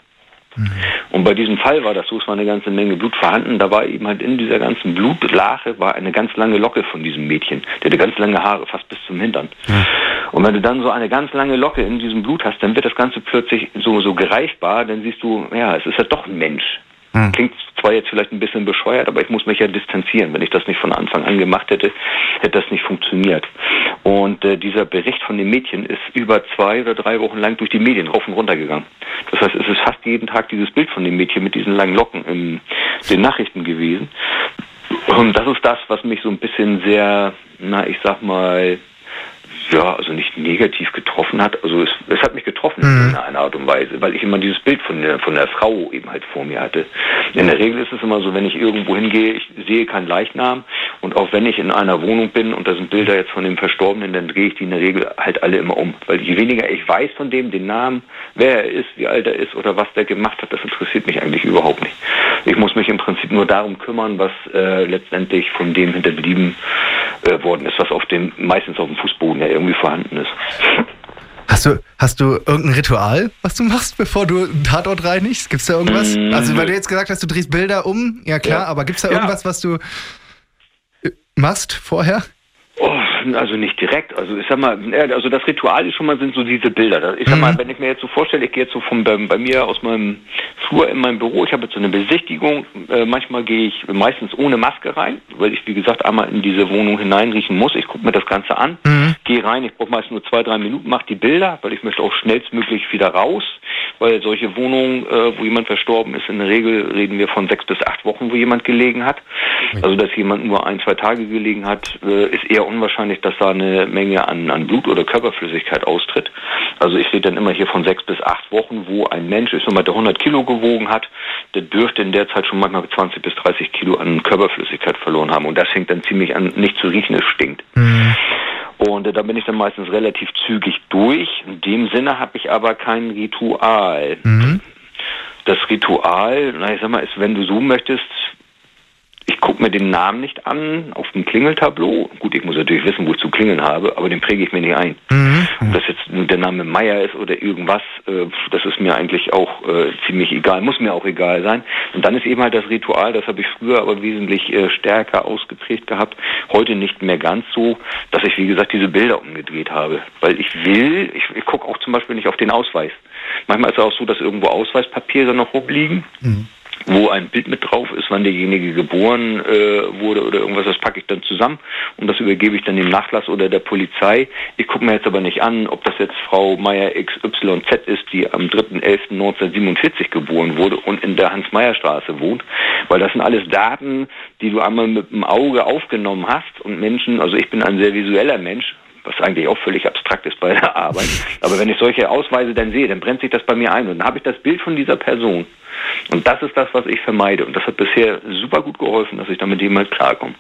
Und bei diesem Fall war das so, es war eine ganze Menge Blut vorhanden, da war eben halt in dieser ganzen Blutlache war eine ganz lange Locke von diesem Mädchen, der hatte ganz lange Haare, fast bis zum Hintern. Und wenn du dann so eine ganz lange Locke in diesem Blut hast, dann wird das Ganze plötzlich so greifbar, dann siehst du, ja, es ist ja doch ein Mensch. Klingt zwar jetzt vielleicht ein bisschen bescheuert, aber ich muss mich ja distanzieren. Wenn ich das nicht von Anfang an gemacht hätte, hätte das nicht funktioniert. Und dieser Bericht von dem Mädchen ist über 2 oder 3 Wochen lang durch die Medien rauf und runter gegangen. Das heißt, es ist fast jeden Tag dieses Bild von dem Mädchen mit diesen langen Locken in den Nachrichten gewesen. Und das ist das, was mich so ein bisschen sehr, ich sag mal, ja, also nicht negativ getroffen hat. Also es hat mich getroffen in einer Art und Weise, weil ich immer dieses Bild von der Frau eben halt vor mir hatte. In der Regel ist es immer so, wenn ich irgendwo hingehe, ich sehe keinen Leichnam und auch wenn ich in einer Wohnung bin und da sind Bilder jetzt von dem Verstorbenen, dann drehe ich die in der Regel halt alle immer um. Weil je weniger ich weiß von dem, den Namen, wer er ist, wie alt er ist oder was der gemacht hat, das interessiert mich eigentlich überhaupt nicht. Ich muss mich im Prinzip nur darum kümmern, was letztendlich von dem hinterblieben worden ist, was meistens auf dem Fußboden ja irgendwie vorhanden ist. Hast du irgendein Ritual, was du machst, bevor du einen Tatort reinigst? Gibt's da irgendwas? Also weil du jetzt gesagt hast, du drehst Bilder um, ja klar, aber gibt's da irgendwas, was du machst vorher? Also nicht direkt. Also ich sag mal, also das Ritual ist schon mal, sind so diese Bilder. Ich sag mal, wenn ich mir jetzt so vorstelle, ich gehe jetzt so bei mir aus meinem Flur in meinem Büro, ich habe jetzt so eine Besichtigung, manchmal gehe ich meistens ohne Maske rein, weil ich, wie gesagt, einmal in diese Wohnung hineinriechen muss. Ich gucke mir das Ganze an, gehe rein, ich brauche meist nur 2-3 Minuten, mache die Bilder, weil ich möchte auch schnellstmöglich wieder raus, weil solche Wohnungen, wo jemand verstorben ist, in der Regel reden wir von 6 bis 8 Wochen, wo jemand gelegen hat. Also dass jemand nur 1-2 Tage gelegen hat, ist eher unwahrscheinlich, dass da eine Menge an Blut oder Körperflüssigkeit austritt. Also ich rede dann immer hier von 6 bis 8 Wochen, wo ein Mensch, ich sag mal, der 100 Kilo gewogen hat, der dürfte in der Zeit schon manchmal 20 bis 30 Kilo an Körperflüssigkeit verloren haben. Und das fängt dann ziemlich an, nicht zu riechen, es stinkt. Und da bin ich dann meistens relativ zügig durch. In dem Sinne habe ich aber kein Ritual. Das Ritual, ich sag mal, ist, wenn du so möchtest, ich gucke mir den Namen nicht an auf dem Klingeltableau. Gut, ich muss natürlich wissen, wo ich zu klingeln habe, aber den präge ich mir nicht ein. Ob das jetzt der Name Meier ist oder irgendwas, das ist mir eigentlich auch ziemlich egal, muss mir auch egal sein. Und dann ist eben halt das Ritual, das habe ich früher aber wesentlich stärker ausgeprägt gehabt, heute nicht mehr ganz so, dass ich, wie gesagt, diese Bilder umgedreht habe. Weil ich gucke auch zum Beispiel nicht auf den Ausweis. Manchmal ist es auch so, dass irgendwo Ausweispapiere noch rumliegen. Wo ein Bild mit drauf ist, wann derjenige geboren wurde oder irgendwas, das packe ich dann zusammen und das übergebe ich dann dem Nachlass oder der Polizei. Ich gucke mir jetzt aber nicht an, ob das jetzt Frau Meier XYZ ist, die am 3.11.1947 geboren wurde und in der Hans-Meyer-Straße wohnt, weil das sind alles Daten, die du einmal mit dem Auge aufgenommen hast und Menschen, also ich bin ein sehr visueller Mensch, was eigentlich auch völlig abstrakt ist bei der Arbeit, aber wenn ich solche Ausweise dann sehe, dann brennt sich das bei mir ein und dann habe ich das Bild von dieser Person. Und das ist das, was ich vermeide. Und das hat bisher super gut geholfen, dass ich da mit jemand klarkomme.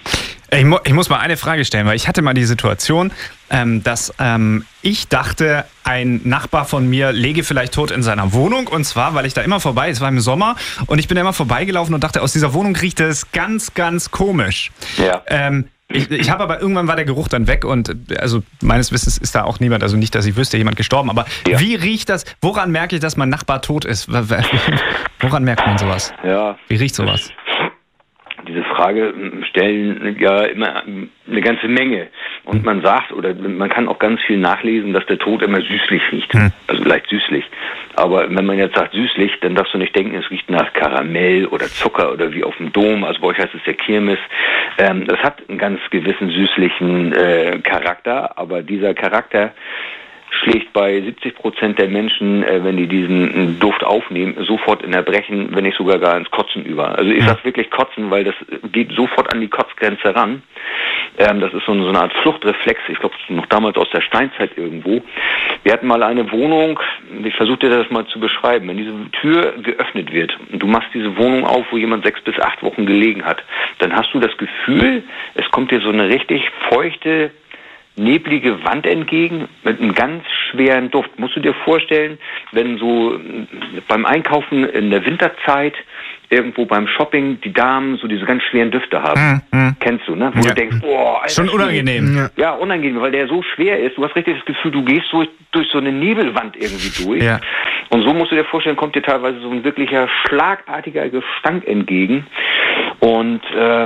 Ich muss mal eine Frage stellen, weil ich hatte mal die Situation, dass ich dachte, ein Nachbar von mir läge vielleicht tot in seiner Wohnung. Und zwar, weil ich da immer vorbei, es war im Sommer, und ich bin da immer vorbeigelaufen und dachte, aus dieser Wohnung riecht es ganz, ganz komisch. Ja. Ich habe aber irgendwann war der Geruch dann weg und also meines Wissens ist da auch niemand, also nicht, dass ich wüsste, jemand gestorben, aber Wie riecht das, woran merke ich, dass mein Nachbar tot ist? Woran merkt man sowas? Ja. Wie riecht sowas? Diese Frage stellen ja immer eine ganze Menge. Und man sagt, oder man kann auch ganz viel nachlesen, dass der Tod immer süßlich riecht. Also leicht süßlich. Aber wenn man jetzt sagt süßlich, dann darfst du nicht denken, es riecht nach Karamell oder Zucker oder wie auf dem Dom. Also bei euch heißt es der Kirmes. Das hat einen ganz gewissen süßlichen Charakter, aber dieser Charakter schlägt bei 70% der Menschen, wenn die diesen Duft aufnehmen, sofort in Erbrechen, wenn nicht sogar gar ins Kotzen über. Also ich sag wirklich Kotzen, weil das geht sofort an die Kotzgrenze ran. Das ist so eine Art Fluchtreflex, ich glaube noch damals aus der Steinzeit irgendwo. Wir hatten mal eine Wohnung, ich versuche dir das mal zu beschreiben, wenn diese Tür geöffnet wird und du machst diese Wohnung auf, wo jemand 6 bis 8 Wochen gelegen hat, dann hast du das Gefühl, es kommt dir so eine richtig feuchte, neblige Wand entgegen mit einem ganz schweren Duft. Musst du dir vorstellen, wenn so beim Einkaufen in der Winterzeit irgendwo beim Shopping die Damen so diese ganz schweren Düfte haben. Kennst du, ne? Wo du denkst, boah, Alter, schon unangenehm. Ja, unangenehm, weil der so schwer ist. Du hast richtig das Gefühl, du gehst durch so eine Nebelwand irgendwie durch. Ja. Und so musst du dir vorstellen, kommt dir teilweise so ein wirklicher schlagartiger Gestank entgegen. Und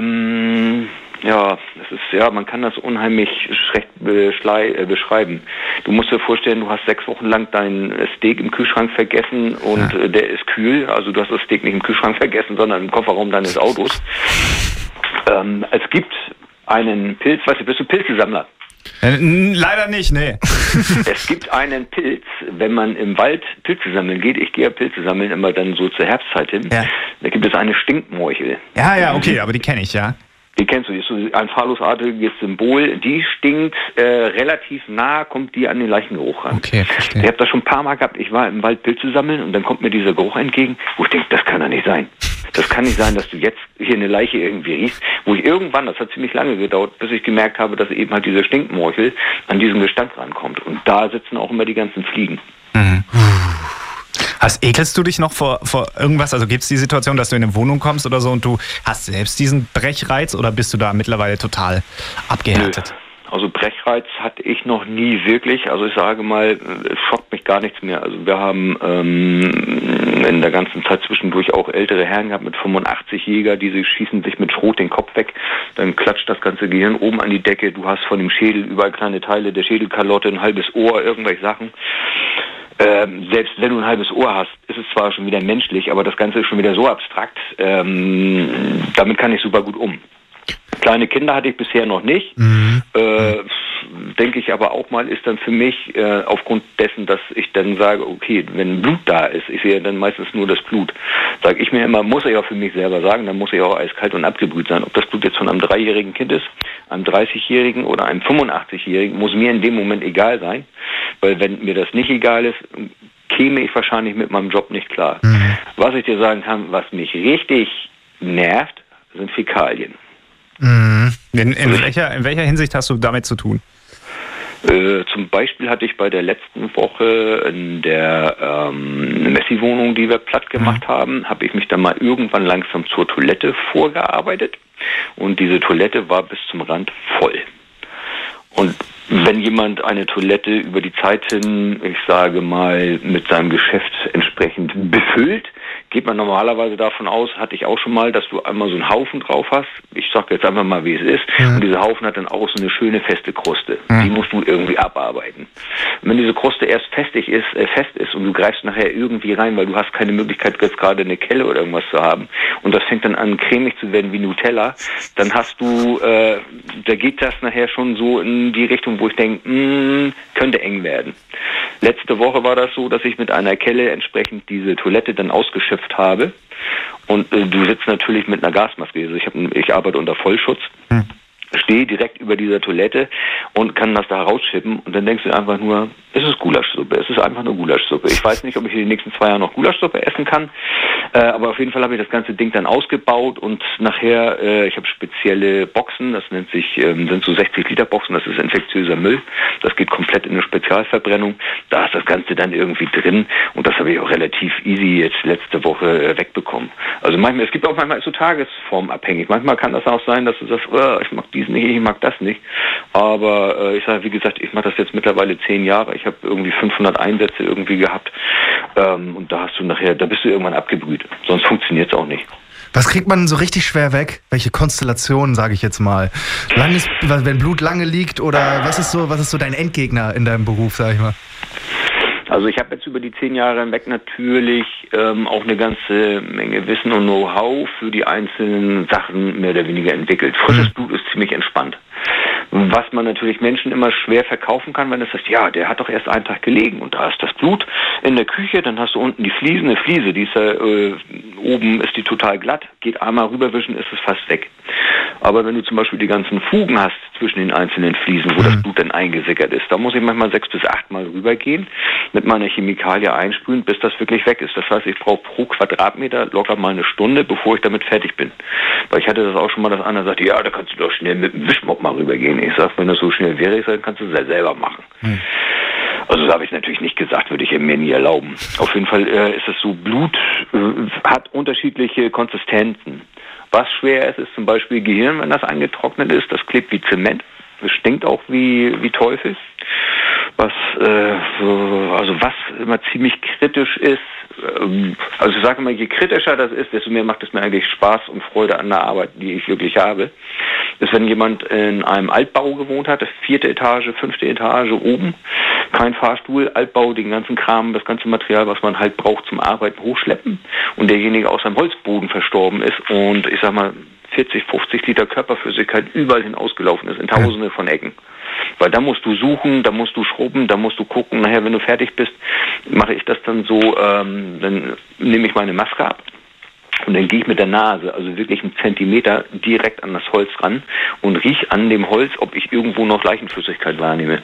man kann das unheimlich schlecht beschreiben. Du musst dir vorstellen, du hast 6 Wochen lang dein Steak im Kühlschrank vergessen und der ist kühl. Also du hast das Steak nicht im Kühlschrank vergessen, sondern im Kofferraum deines Autos. Es gibt einen Pilz, weißt du, bist du Pilzesammler? Leider nicht, nee. Es gibt einen Pilz, wenn man im Wald Pilze sammeln geht, ich gehe ja Pilze sammeln immer dann so zur Herbstzeit hin, da gibt es eine Stinkmorchel. Ja, okay, aber die kenne ich, ja. Die kennst du, die ist so ein phallusartiges Symbol. Die stinkt relativ nah, kommt die an den Leichengeruch ran. Okay, verstehe. Ich habe das schon ein paar Mal gehabt. Ich war im Wald Pilze sammeln und dann kommt mir dieser Geruch entgegen, wo ich denke, das kann doch nicht sein. Das kann nicht sein, dass du jetzt hier eine Leiche irgendwie riechst. Wo ich irgendwann, das hat ziemlich lange gedauert, bis ich gemerkt habe, dass eben halt diese Stinkmorchel an diesen Gestank rankommt. Und da sitzen auch immer die ganzen Fliegen. Ekelst du dich noch vor irgendwas? Also gibt es die Situation, dass du in eine Wohnung kommst oder so und du hast selbst diesen Brechreiz oder bist du da mittlerweile total abgehärtet? Nö. Also Brechreiz hatte ich noch nie wirklich. Also ich sage mal, es schockt mich gar nichts mehr. Also wir haben in der ganzen Zeit zwischendurch auch ältere Herren gehabt mit 85 Jäger, die schießen sich mit Schrot den Kopf weg. Dann klatscht das ganze Gehirn oben an die Decke. Du hast von dem Schädel überall kleine Teile der Schädelkalotte, ein halbes Ohr, irgendwelche Sachen. Selbst wenn du ein halbes Ohr hast, ist es zwar schon wieder menschlich, aber das Ganze ist schon wieder so abstrakt. Damit kann ich super gut um. Kleine Kinder hatte ich bisher noch nicht. Denke ich aber auch mal, ist dann für mich aufgrund dessen, dass ich dann sage, okay, wenn Blut da ist, ich sehe dann meistens nur das Blut. Sage ich mir immer, muss ich auch für mich selber sagen, dann muss ich auch eiskalt und abgebrüht sein. Ob das Blut jetzt von einem 3-jährigen Kind ist, einem 30-jährigen oder einem 85-jährigen, muss mir in dem Moment egal sein. Weil wenn mir das nicht egal ist, käme ich wahrscheinlich mit meinem Job nicht klar. Was ich dir sagen kann, was mich richtig nervt, sind Fäkalien. In welcher Hinsicht hast du damit zu tun? Zum Beispiel hatte ich bei der letzten Woche in der Messi-Wohnung, die wir platt gemacht haben, habe ich mich dann mal irgendwann langsam zur Toilette vorgearbeitet und diese Toilette war bis zum Rand voll. Und Wenn jemand eine Toilette über die Zeit hin, ich sage mal, mit seinem Geschäft entsprechend befüllt, geht man normalerweise davon aus, hatte ich auch schon mal, dass du einmal so einen Haufen drauf hast. Ich sage jetzt einfach mal, wie es ist. Und dieser Haufen hat dann auch so eine schöne feste Kruste. Die musst du irgendwie abarbeiten. Und wenn diese Kruste erst fest ist und du greifst nachher irgendwie rein, weil du hast keine Möglichkeit, jetzt gerade eine Kelle oder irgendwas zu haben, und das fängt dann an cremig zu werden wie Nutella, dann hast du, da geht das nachher schon so in die Richtung, wo ich denke, könnte eng werden. Letzte Woche war das so, dass ich mit einer Kelle entsprechend diese Toilette dann ausgeschöpft habe. Und du sitzt natürlich mit einer Gasmaske. Also ich arbeite unter Vollschutz. Stehe direkt über dieser Toilette und kann das da rausschippen. Und dann denkst du einfach nur, es ist Gulaschsuppe. Es ist einfach nur Gulaschsuppe. Ich weiß nicht, ob ich in den nächsten 2 Jahren noch Gulaschsuppe essen kann. Aber auf jeden Fall habe ich das ganze Ding dann ausgebaut und nachher, ich habe spezielle Boxen, das sind so 60 Liter Boxen, das ist infektiöser Müll. Das geht komplett in eine Spezialverbrennung. Da ist das Ganze dann irgendwie drin und das habe ich auch relativ easy jetzt letzte Woche wegbekommen. Also es gibt auch manchmal so tagesformabhängig. Manchmal kann das auch sein, dass du sagst, ich mag dies nicht, ich mag das nicht. Aber ich sage, wie gesagt, ich mache das jetzt mittlerweile 10 Jahre. Ich habe irgendwie 500 Einsätze irgendwie gehabt und da bist du irgendwann abgebrüht. Sonst funktioniert es auch nicht. Was kriegt man so richtig schwer weg? Welche Konstellationen, sage ich jetzt mal? Wenn Blut lange liegt oder was ist so dein Endgegner in deinem Beruf, sag ich mal? Also ich habe jetzt über die 10 Jahre hinweg natürlich auch eine ganze Menge Wissen und Know-how für die einzelnen Sachen mehr oder weniger entwickelt. Frisches Blut ist ziemlich entspannt. Was man natürlich Menschen immer schwer verkaufen kann, wenn es heißt, ja, der hat doch erst einen Tag gelegen und da ist das Blut in der Küche, dann hast du unten die Fliese, eine Fliese, die ist oben ist die total glatt, geht einmal rüberwischen, ist es fast weg. Aber wenn du zum Beispiel die ganzen Fugen hast zwischen den einzelnen Fliesen, wo das Blut dann eingesickert ist, da muss ich manchmal 6 bis 8 Mal rübergehen, mit meiner Chemikalie einsprühen, bis das wirklich weg ist. Das heißt, ich brauche pro Quadratmeter locker mal eine Stunde, bevor ich damit fertig bin. Weil ich hatte das auch schon mal, dass einer sagte, ja, da kannst du doch schnell mit dem Wischmopp mal rübergehen. Ich sage, wenn das so schnell wäre, dann kannst du es ja selber machen. Also das habe ich natürlich nicht gesagt, würde ich mir nie erlauben. Auf jeden Fall ist es so, Blut hat unterschiedliche Konsistenzen. Was schwer ist zum Beispiel Gehirn, wenn das angetrocknet ist. Das klebt wie Zement. Das stinkt auch wie Teufel. Was immer ziemlich kritisch ist, also ich sage immer, je kritischer das ist, desto mehr macht es mir eigentlich Spaß und Freude an der Arbeit, die ich wirklich habe, ist, wenn jemand in einem Altbau gewohnt hat, 4. Etage, 5. Etage oben, kein Fahrstuhl, Altbau, den ganzen Kram, das ganze Material, was man halt braucht zum Arbeiten, hochschleppen und derjenige aus seinem Holzboden verstorben ist und ich sag mal 40, 50 Liter Körperflüssigkeit überall hin ausgelaufen ist, in Tausende von Ecken. Weil da musst du suchen, da musst du schrubben, da musst du gucken. Nachher, wenn du fertig bist, mache ich das dann so, dann nehme ich meine Maske ab und dann gehe ich mit der Nase, also wirklich 1 Zentimeter direkt an das Holz ran und rieche an dem Holz, ob ich irgendwo noch Leichenflüssigkeit wahrnehme.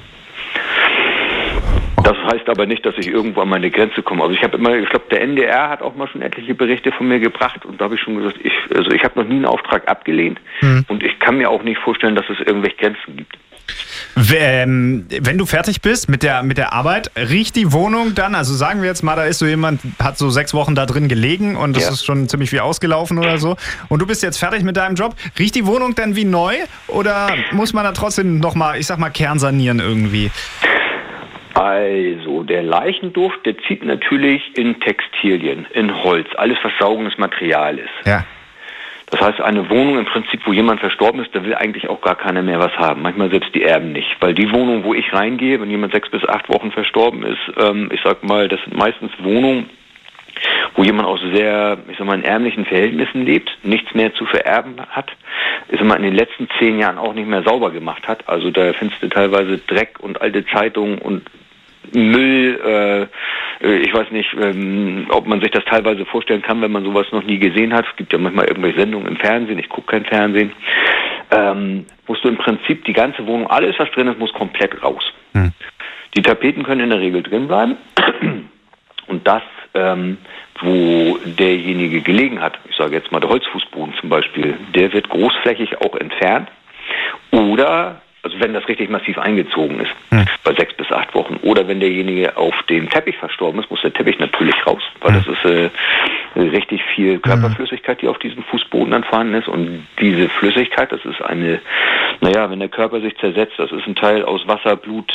Das heißt aber nicht, dass ich irgendwo an meine Grenze komme. Also ich glaube, der NDR hat auch mal schon etliche Berichte von mir gebracht und da habe ich schon gesagt, ich habe noch nie einen Auftrag abgelehnt und ich kann mir auch nicht vorstellen, dass es irgendwelche Grenzen gibt. Wenn du fertig bist mit der Arbeit, riecht die Wohnung dann, also sagen wir jetzt mal, da ist so jemand, hat so 6 Wochen da drin gelegen und das ist schon ziemlich wie ausgelaufen oder so und du bist jetzt fertig mit deinem Job, riecht die Wohnung dann wie neu oder muss man da trotzdem nochmal, ich sag mal, kernsanieren irgendwie? Also, der Leichenduft, der zieht natürlich in Textilien, in Holz, alles was saugendes Material ist. Ja. Das heißt, eine Wohnung im Prinzip, wo jemand verstorben ist, da will eigentlich auch gar keiner mehr was haben. Manchmal selbst die Erben nicht. Weil die Wohnung, wo ich reingehe, wenn jemand 6 bis 8 Wochen verstorben ist, ich sag mal, das sind meistens Wohnungen, wo jemand aus sehr, in ärmlichen Verhältnissen lebt, nichts mehr zu vererben hat, in den letzten 10 Jahren auch nicht mehr sauber gemacht hat. Also da findest du teilweise Dreck und alte Zeitungen und Müll, ich weiß nicht, ob man sich das teilweise vorstellen kann, wenn man sowas noch nie gesehen hat. Es gibt ja manchmal irgendwelche Sendungen im Fernsehen, ich gucke kein Fernsehen. Musst du im Prinzip die ganze Wohnung, alles was drin ist, muss komplett raus. Die Tapeten können in der Regel drin bleiben und das, wo derjenige gelegen hat, ich sage jetzt mal der Holzfußboden zum Beispiel, der wird großflächig auch entfernt oder Also wenn das richtig massiv eingezogen ist, bei 6 bis 8 Wochen. Oder wenn derjenige auf dem Teppich verstorben ist, muss der Teppich natürlich raus, weil das ist richtig viel Körperflüssigkeit, die auf diesem Fußboden dann vorhanden ist. Und diese Flüssigkeit, das ist wenn der Körper sich zersetzt, das ist ein Teil aus Wasser, Blut,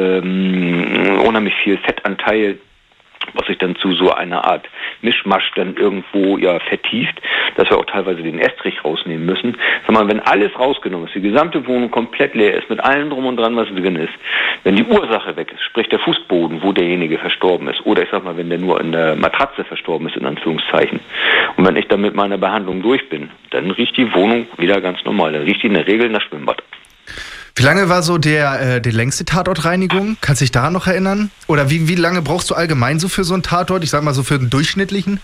unheimlich viel Fettanteil, was sich dann zu so einer Art Mischmasch dann irgendwo vertieft, dass wir auch teilweise den Estrich rausnehmen müssen. Sag mal, wenn alles rausgenommen ist, die gesamte Wohnung komplett leer ist, mit allem drum und dran, was drin ist, wenn die Ursache weg ist, sprich der Fußboden, wo derjenige verstorben ist, oder ich sag mal, wenn der nur in der Matratze verstorben ist, in Anführungszeichen, und wenn ich dann mit meiner Behandlung durch bin, dann riecht die Wohnung wieder ganz normal. Dann riecht die in der Regel nach Schwimmbad. Wie lange war so die längste Tatortreinigung? Kannst du dich daran noch erinnern? Oder wie lange brauchst du allgemein so für so einen Tatort? Ich sag mal so für einen durchschnittlichen?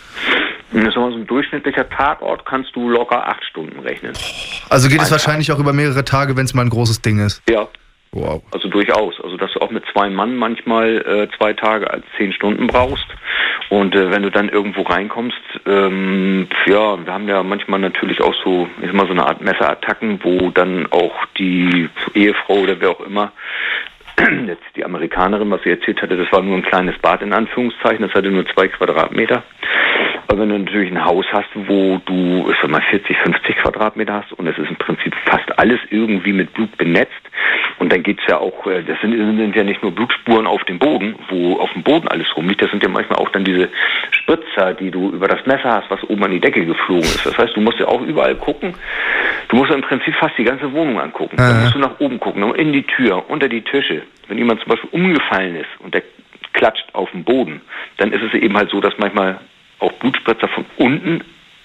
So ein durchschnittlicher Tatort kannst du locker 8 Stunden rechnen. Also geht es wahrscheinlich auch über mehrere Tage, wenn es mal ein großes Ding ist? Ja. Wow. Also durchaus. Also dass du auch mit 2 Mann manchmal 2 Tage als 10 Stunden brauchst. Und wenn du dann irgendwo reinkommst, wir haben ja manchmal natürlich auch so eine Art Messerattacken, wo dann auch die Ehefrau oder wer auch immer, jetzt die Amerikanerin, was sie erzählt hatte, das war nur ein kleines Bad in Anführungszeichen, das hatte nur 2 Quadratmeter. Aber wenn du natürlich ein Haus hast, wo du 40, 50 Quadratmeter hast und es ist im Prinzip fast alles irgendwie mit Blut benetzt, und dann geht's ja auch, das sind ja nicht nur Blutspuren auf dem Boden, wo auf dem Boden alles rumliegt, das sind ja manchmal auch dann diese Spritzer, die du über das Messer hast, was oben an die Decke geflogen ist. Das heißt, du musst ja auch überall gucken, du musst ja im Prinzip fast die ganze Wohnung angucken. Dann musst du nach oben gucken, in die Tür, unter die Tische. Wenn jemand zum Beispiel umgefallen ist und der klatscht auf den Boden, dann ist es eben halt so, dass manchmal auch Blutspritzer von unten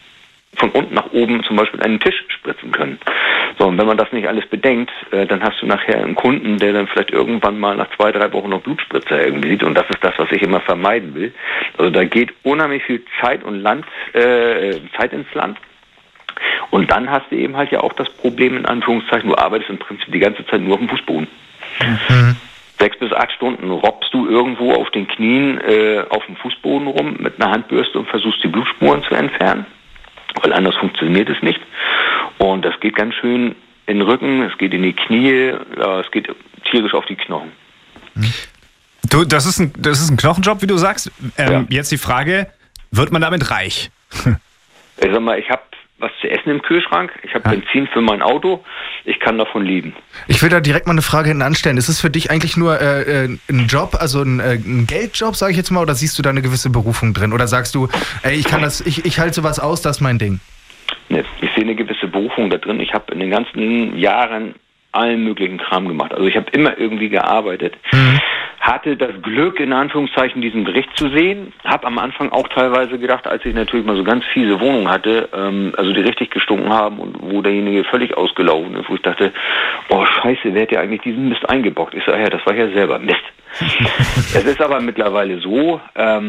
nach oben zum Beispiel einen Tisch spritzen können. So, und wenn man das nicht alles bedenkt, dann hast du nachher einen Kunden, der dann vielleicht irgendwann mal nach 2, 3 Wochen noch Blutspritzer irgendwie sieht, und das ist das, was ich immer vermeiden will. Also da geht unheimlich viel Zeit ins Land. Und dann hast du eben halt ja auch das Problem, in Anführungszeichen, du arbeitest im Prinzip die ganze Zeit nur auf dem Fußboden. 6 bis 8 Stunden robbst du irgendwo auf den Knien auf dem Fußboden rum mit einer Handbürste und versuchst die Blutspuren zu entfernen, weil anders funktioniert es nicht. Und das geht ganz schön in den Rücken, es geht in die Knie, es geht tierisch auf die Knochen. Du, das ist ein Knochenjob, wie du sagst. Jetzt die Frage, wird man damit reich? Ich sag mal, ich habe was zu essen im Kühlschrank, ich habe Benzin für mein Auto, ich kann davon leben. Ich will da direkt mal eine Frage hinten anstellen. Ist es für dich eigentlich nur ein Job, also ein Geldjob, sage ich jetzt mal, oder siehst du da eine gewisse Berufung drin? Oder sagst du, ich halte sowas aus, das ist mein Ding? Nee, ich sehe eine gewisse Berufung da drin. Ich habe in den ganzen Jahren allen möglichen Kram gemacht. Also ich habe immer irgendwie gearbeitet. Hatte das Glück, in Anführungszeichen, diesen Bericht zu sehen. Habe am Anfang auch teilweise gedacht, als ich natürlich mal so ganz fiese Wohnungen hatte, also die richtig gestunken haben und wo derjenige völlig ausgelaufen ist, wo ich dachte, oh Scheiße, wer hat ja eigentlich diesen Mist eingebockt? Ich sage, ja, das war ja selber Mist. Es ist aber mittlerweile so,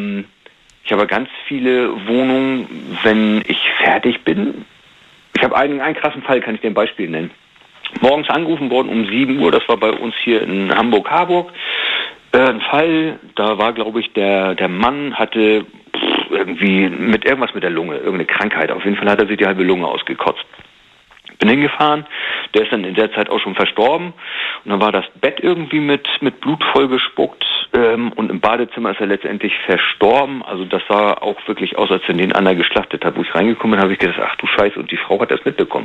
ich habe ganz viele Wohnungen, wenn ich fertig bin. Ich habe einen krassen Fall, kann ich dir ein Beispiel nennen. Morgens angerufen worden um 7 Uhr, das war bei uns hier in Hamburg-Harburg. Ein Fall, da war, glaube ich, der Mann hatte irgendwie irgendwas mit der Lunge, irgendeine Krankheit. Auf jeden Fall hat er sich die halbe Lunge ausgekotzt. Bin hingefahren, der ist dann in der Zeit auch schon verstorben. Und dann war das Bett irgendwie mit Blut vollgespuckt. Und im Badezimmer ist er letztendlich verstorben. Also das sah auch wirklich aus, als wenn den einer geschlachtet hat. Wo ich reingekommen bin, habe ich gedacht, ach du Scheiße, und die Frau hat das mitbekommen.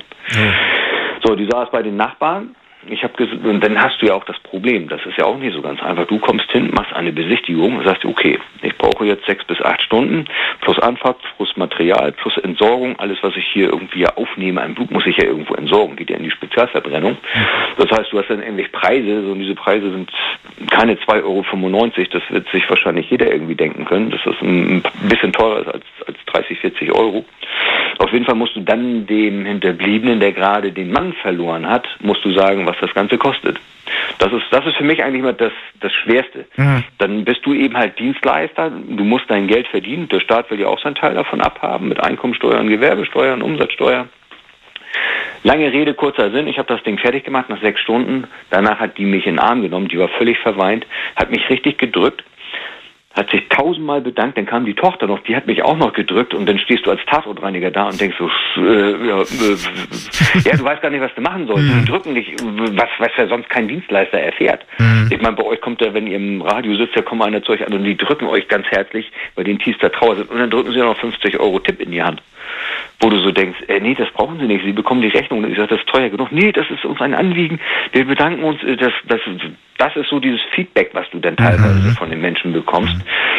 So, die saß bei den Nachbarn. Und dann hast du ja auch das Problem, das ist ja auch nicht so ganz einfach. Du kommst hin, machst eine Besichtigung und sagst, okay, ich brauche jetzt 6 bis 8 Stunden, plus Anfahrt, plus Material, plus Entsorgung. Alles, was ich hier irgendwie aufnehme an Blut, muss ich ja irgendwo entsorgen, geht ja in die Spezialverbrennung. Das heißt, du hast dann endlich Preise, und diese Preise sind keine 2,95 €, das wird sich wahrscheinlich jeder irgendwie denken können, dass das ein bisschen teurer ist als 30, 40 €. Auf jeden Fall musst du dann dem Hinterbliebenen, der gerade den Mann verloren hat, musst du sagen, was das Ganze kostet. Das ist für mich eigentlich immer das Schwerste. Dann bist du eben halt Dienstleister, du musst dein Geld verdienen, der Staat will ja auch seinen Teil davon abhaben, mit Einkommensteuern, Gewerbesteuern, Umsatzsteuer. Lange Rede, kurzer Sinn, ich habe das Ding fertig gemacht nach 6 Stunden, danach hat die mich in den Arm genommen, die war völlig verweint, hat mich richtig gedrückt, hat sich 1000-mal bedankt, dann kam die Tochter noch, die hat mich auch noch gedrückt und dann stehst du als Tatortreiniger da und denkst so, du weißt gar nicht, was du machen sollst. Die drücken dich, was ja sonst kein Dienstleister erfährt. Ich meine, bei euch kommt da, wenn ihr im Radio sitzt, da kommt einer zu euch an und die drücken euch ganz herzlich, weil die in tiefster Trauer sind und dann drücken sie noch 50 € Tipp in die Hand. Wo du so denkst, nee, das brauchen sie nicht, sie bekommen die Rechnung. Und ich sage, das ist teuer genug. Nee, das ist uns ein Anliegen. Wir bedanken uns, das ist so dieses Feedback, was du dann teilweise von den Menschen bekommst.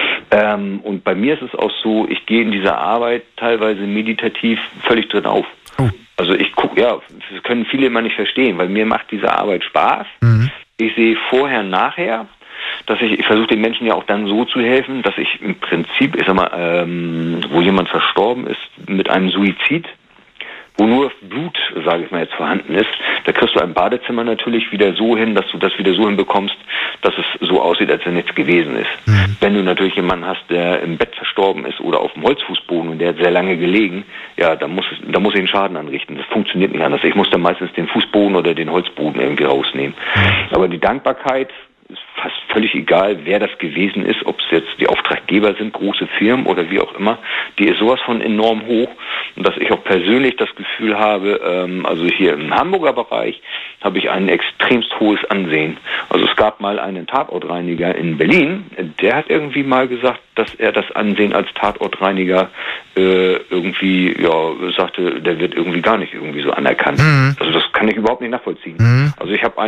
Und bei mir ist es auch so, ich gehe in dieser Arbeit teilweise meditativ völlig drin auf. Also ich gucke, das können viele immer nicht verstehen, weil mir macht diese Arbeit Spaß. Ich sehe vorher, nachher, dass ich versuche den Menschen ja auch dann so zu helfen, dass ich im Prinzip, ich sag mal, wo jemand verstorben ist mit einem Suizid, wo nur Blut, sage ich mal jetzt, vorhanden ist, da kriegst du ein Badezimmer natürlich wieder so hin, dass du das wieder so hinbekommst, dass es so aussieht, als wenn nichts gewesen ist. Wenn du natürlich jemanden hast, der im Bett verstorben ist oder auf dem Holzfußboden und der hat sehr lange gelegen, ja, da muss ich einen Schaden anrichten. Das funktioniert nicht anders. Ich muss dann meistens den Fußboden oder den Holzboden irgendwie rausnehmen. Aber die Dankbarkeit ist fast völlig egal, wer das gewesen ist, ob es jetzt die Auftraggeber sind, große Firmen oder wie auch immer, die ist sowas von enorm hoch und dass ich auch persönlich das Gefühl habe, also hier im Hamburger Bereich habe ich ein extremst hohes Ansehen. Also es gab mal einen Tatortreiniger in Berlin, der hat irgendwie mal gesagt, dass er das Ansehen als Tatortreiniger irgendwie, sagte, der wird irgendwie gar nicht irgendwie so anerkannt. Also das kann ich überhaupt nicht nachvollziehen. Also ich habe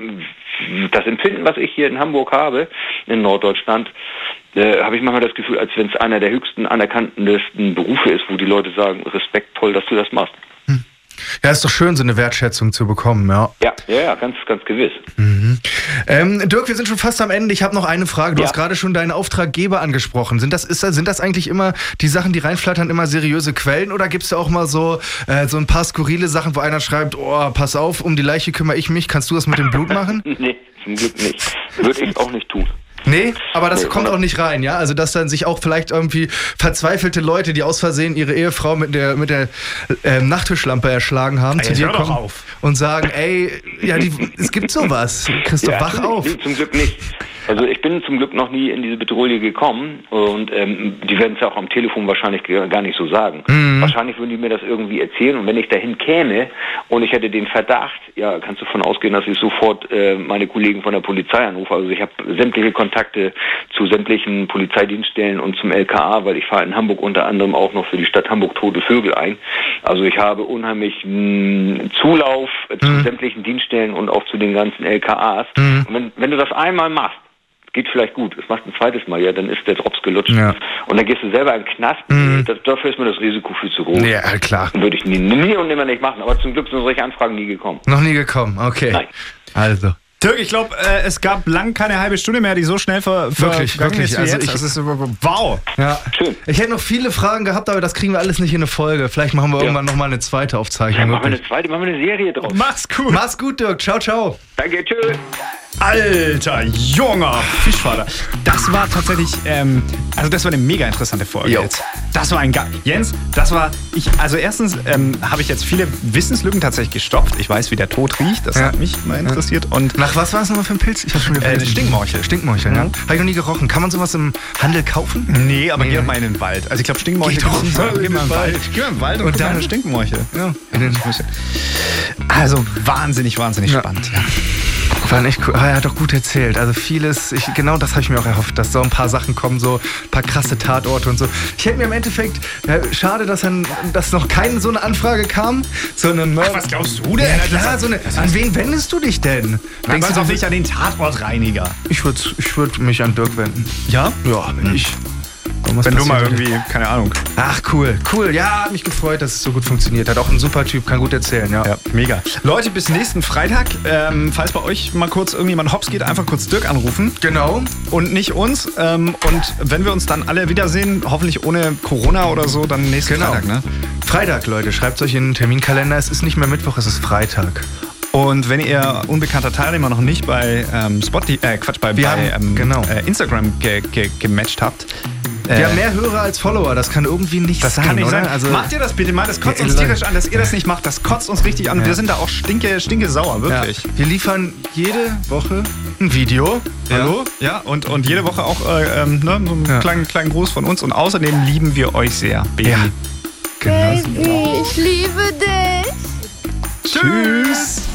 das Empfinden, was ich hier in Hamburg habe, in Norddeutschland, habe ich manchmal das Gefühl, als wenn es einer der höchsten anerkanntesten Berufe ist, wo die Leute sagen, Respekt, toll, dass du das machst. Ja, ist doch schön, so eine Wertschätzung zu bekommen, ja. Ja, ganz, ganz gewiss. Dirk, wir sind schon fast am Ende. Ich habe noch eine Frage. Du hast gerade schon deinen Auftraggeber angesprochen. Sind das eigentlich immer die Sachen, die reinflattern, immer seriöse Quellen oder gibt es da auch mal so ein paar skurrile Sachen, wo einer schreibt, oh, pass auf, um die Leiche kümmere ich mich, kannst du das mit dem Blut machen? Nee, zum Glück nicht. Würde ich auch nicht tun. Nee, aber das kommt auch nicht rein, ja? Also, dass dann sich auch vielleicht irgendwie verzweifelte Leute, die aus Versehen ihre Ehefrau mit der Nachttischlampe erschlagen haben, zu dir kommen und sagen, ey, es gibt sowas. Christoph, wach auf. Nee, zum Glück nicht. Also ich bin zum Glück noch nie in diese Bedrohung gekommen und die werden es ja auch am Telefon wahrscheinlich gar nicht so sagen. Wahrscheinlich würden die mir das irgendwie erzählen und wenn ich dahin käme und ich hätte den Verdacht, ja, kannst du davon ausgehen, dass ich sofort meine Kollegen von der Polizei anrufe. Also ich habe sämtliche Kontakte zu sämtlichen Polizeidienststellen und zum LKA, weil ich fahre in Hamburg unter anderem auch noch für die Stadt Hamburg tote Vögel ein. Also ich habe unheimlich Zulauf zu sämtlichen Dienststellen und auch zu den ganzen LKAs. Und wenn du das einmal machst, geht vielleicht gut. Es macht ein zweites Mal, ja, dann ist der Drops gelutscht. Ja. Und dann gehst du selber in den Knast. Dafür ist mir das Risiko viel zu groß. Ja, klar. Würde ich nie und nimmer nicht machen. Aber zum Glück sind solche Anfragen nie gekommen. Noch nie gekommen, okay. Nein. Also. Dirk, ich glaube, es gab lang keine halbe Stunde mehr, die so schnell wirklich. Ist Also jetzt. Das ist wow. Ja. Schön. Ich hätte noch viele Fragen gehabt, aber das kriegen wir alles nicht in eine Folge. Vielleicht machen wir irgendwann nochmal eine zweite Aufzeichnung. Ja, machen wir eine Serie draus. Mach's gut, Dirk. Ciao, ciao. Danke, tschüss. Alter, junger Fischvater. Das war tatsächlich, das war eine mega interessante Folge jetzt. Das war Jens, erstens habe ich jetzt viele Wissenslücken tatsächlich gestopft. Ich weiß, wie der Tod riecht, das hat mich mal interessiert. Und nach was war es nochmal für ein Pilz? Ich habe schon wieder Stinkmorchel. Stinkmorchel, ja. Habe ich noch nie gerochen. Kann man sowas im Handel kaufen? Nee, aber geh doch mal in den Wald. Also ich glaube, Stinkmorchel geh mal in den Wald. Geh mal in den Wald und dann Stinkmorchel. Ja. Also wahnsinnig spannend, ja. War echt cool. Er hat doch gut erzählt. Also vieles, genau das habe ich mir auch erhofft, dass so ein paar Sachen kommen, so ein paar krasse Tatorte und so. Ich hätte mir im Endeffekt, schade, dass noch keine so eine Anfrage kam. So eine Mörder. Was glaubst du denn? Ja, klar, an wen wendest du dich denn? Denkst du doch nicht an den Tatortreiniger? Ich würd mich an Dirk wenden. Ja? Ja, bin ich. Wenn du mal irgendwie, keine Ahnung. Ach, cool. Ja, hat mich gefreut, dass es so gut funktioniert hat. Auch ein super Typ, kann gut erzählen, ja. Mega. Leute, bis nächsten Freitag. Falls bei euch mal kurz irgendjemand hops geht, einfach kurz Dirk anrufen. Genau. Und nicht uns. Und wenn wir uns dann alle wiedersehen, hoffentlich ohne Corona oder so, dann nächsten Freitag, ne? Freitag, Leute. Schreibt euch in den Terminkalender. Es ist nicht mehr Mittwoch, es ist Freitag. Und wenn ihr unbekannter Teilnehmer noch nicht bei Instagram gematcht habt, Wir haben mehr Hörer als Follower, das kann irgendwie nicht sein. Das kann nicht sein. Also, macht ihr das bitte mal, das kotzt uns tierisch an, dass ihr das nicht macht. Das kotzt uns richtig an. Wir sind da auch stinke sauer, wirklich. Ja. Wir liefern jede Woche ein Video. Hallo? Ja, und jede Woche auch so einen kleinen Gruß von uns. Und außerdem lieben wir euch sehr, Baby. Ja. Baby, ich liebe dich. Tschüss.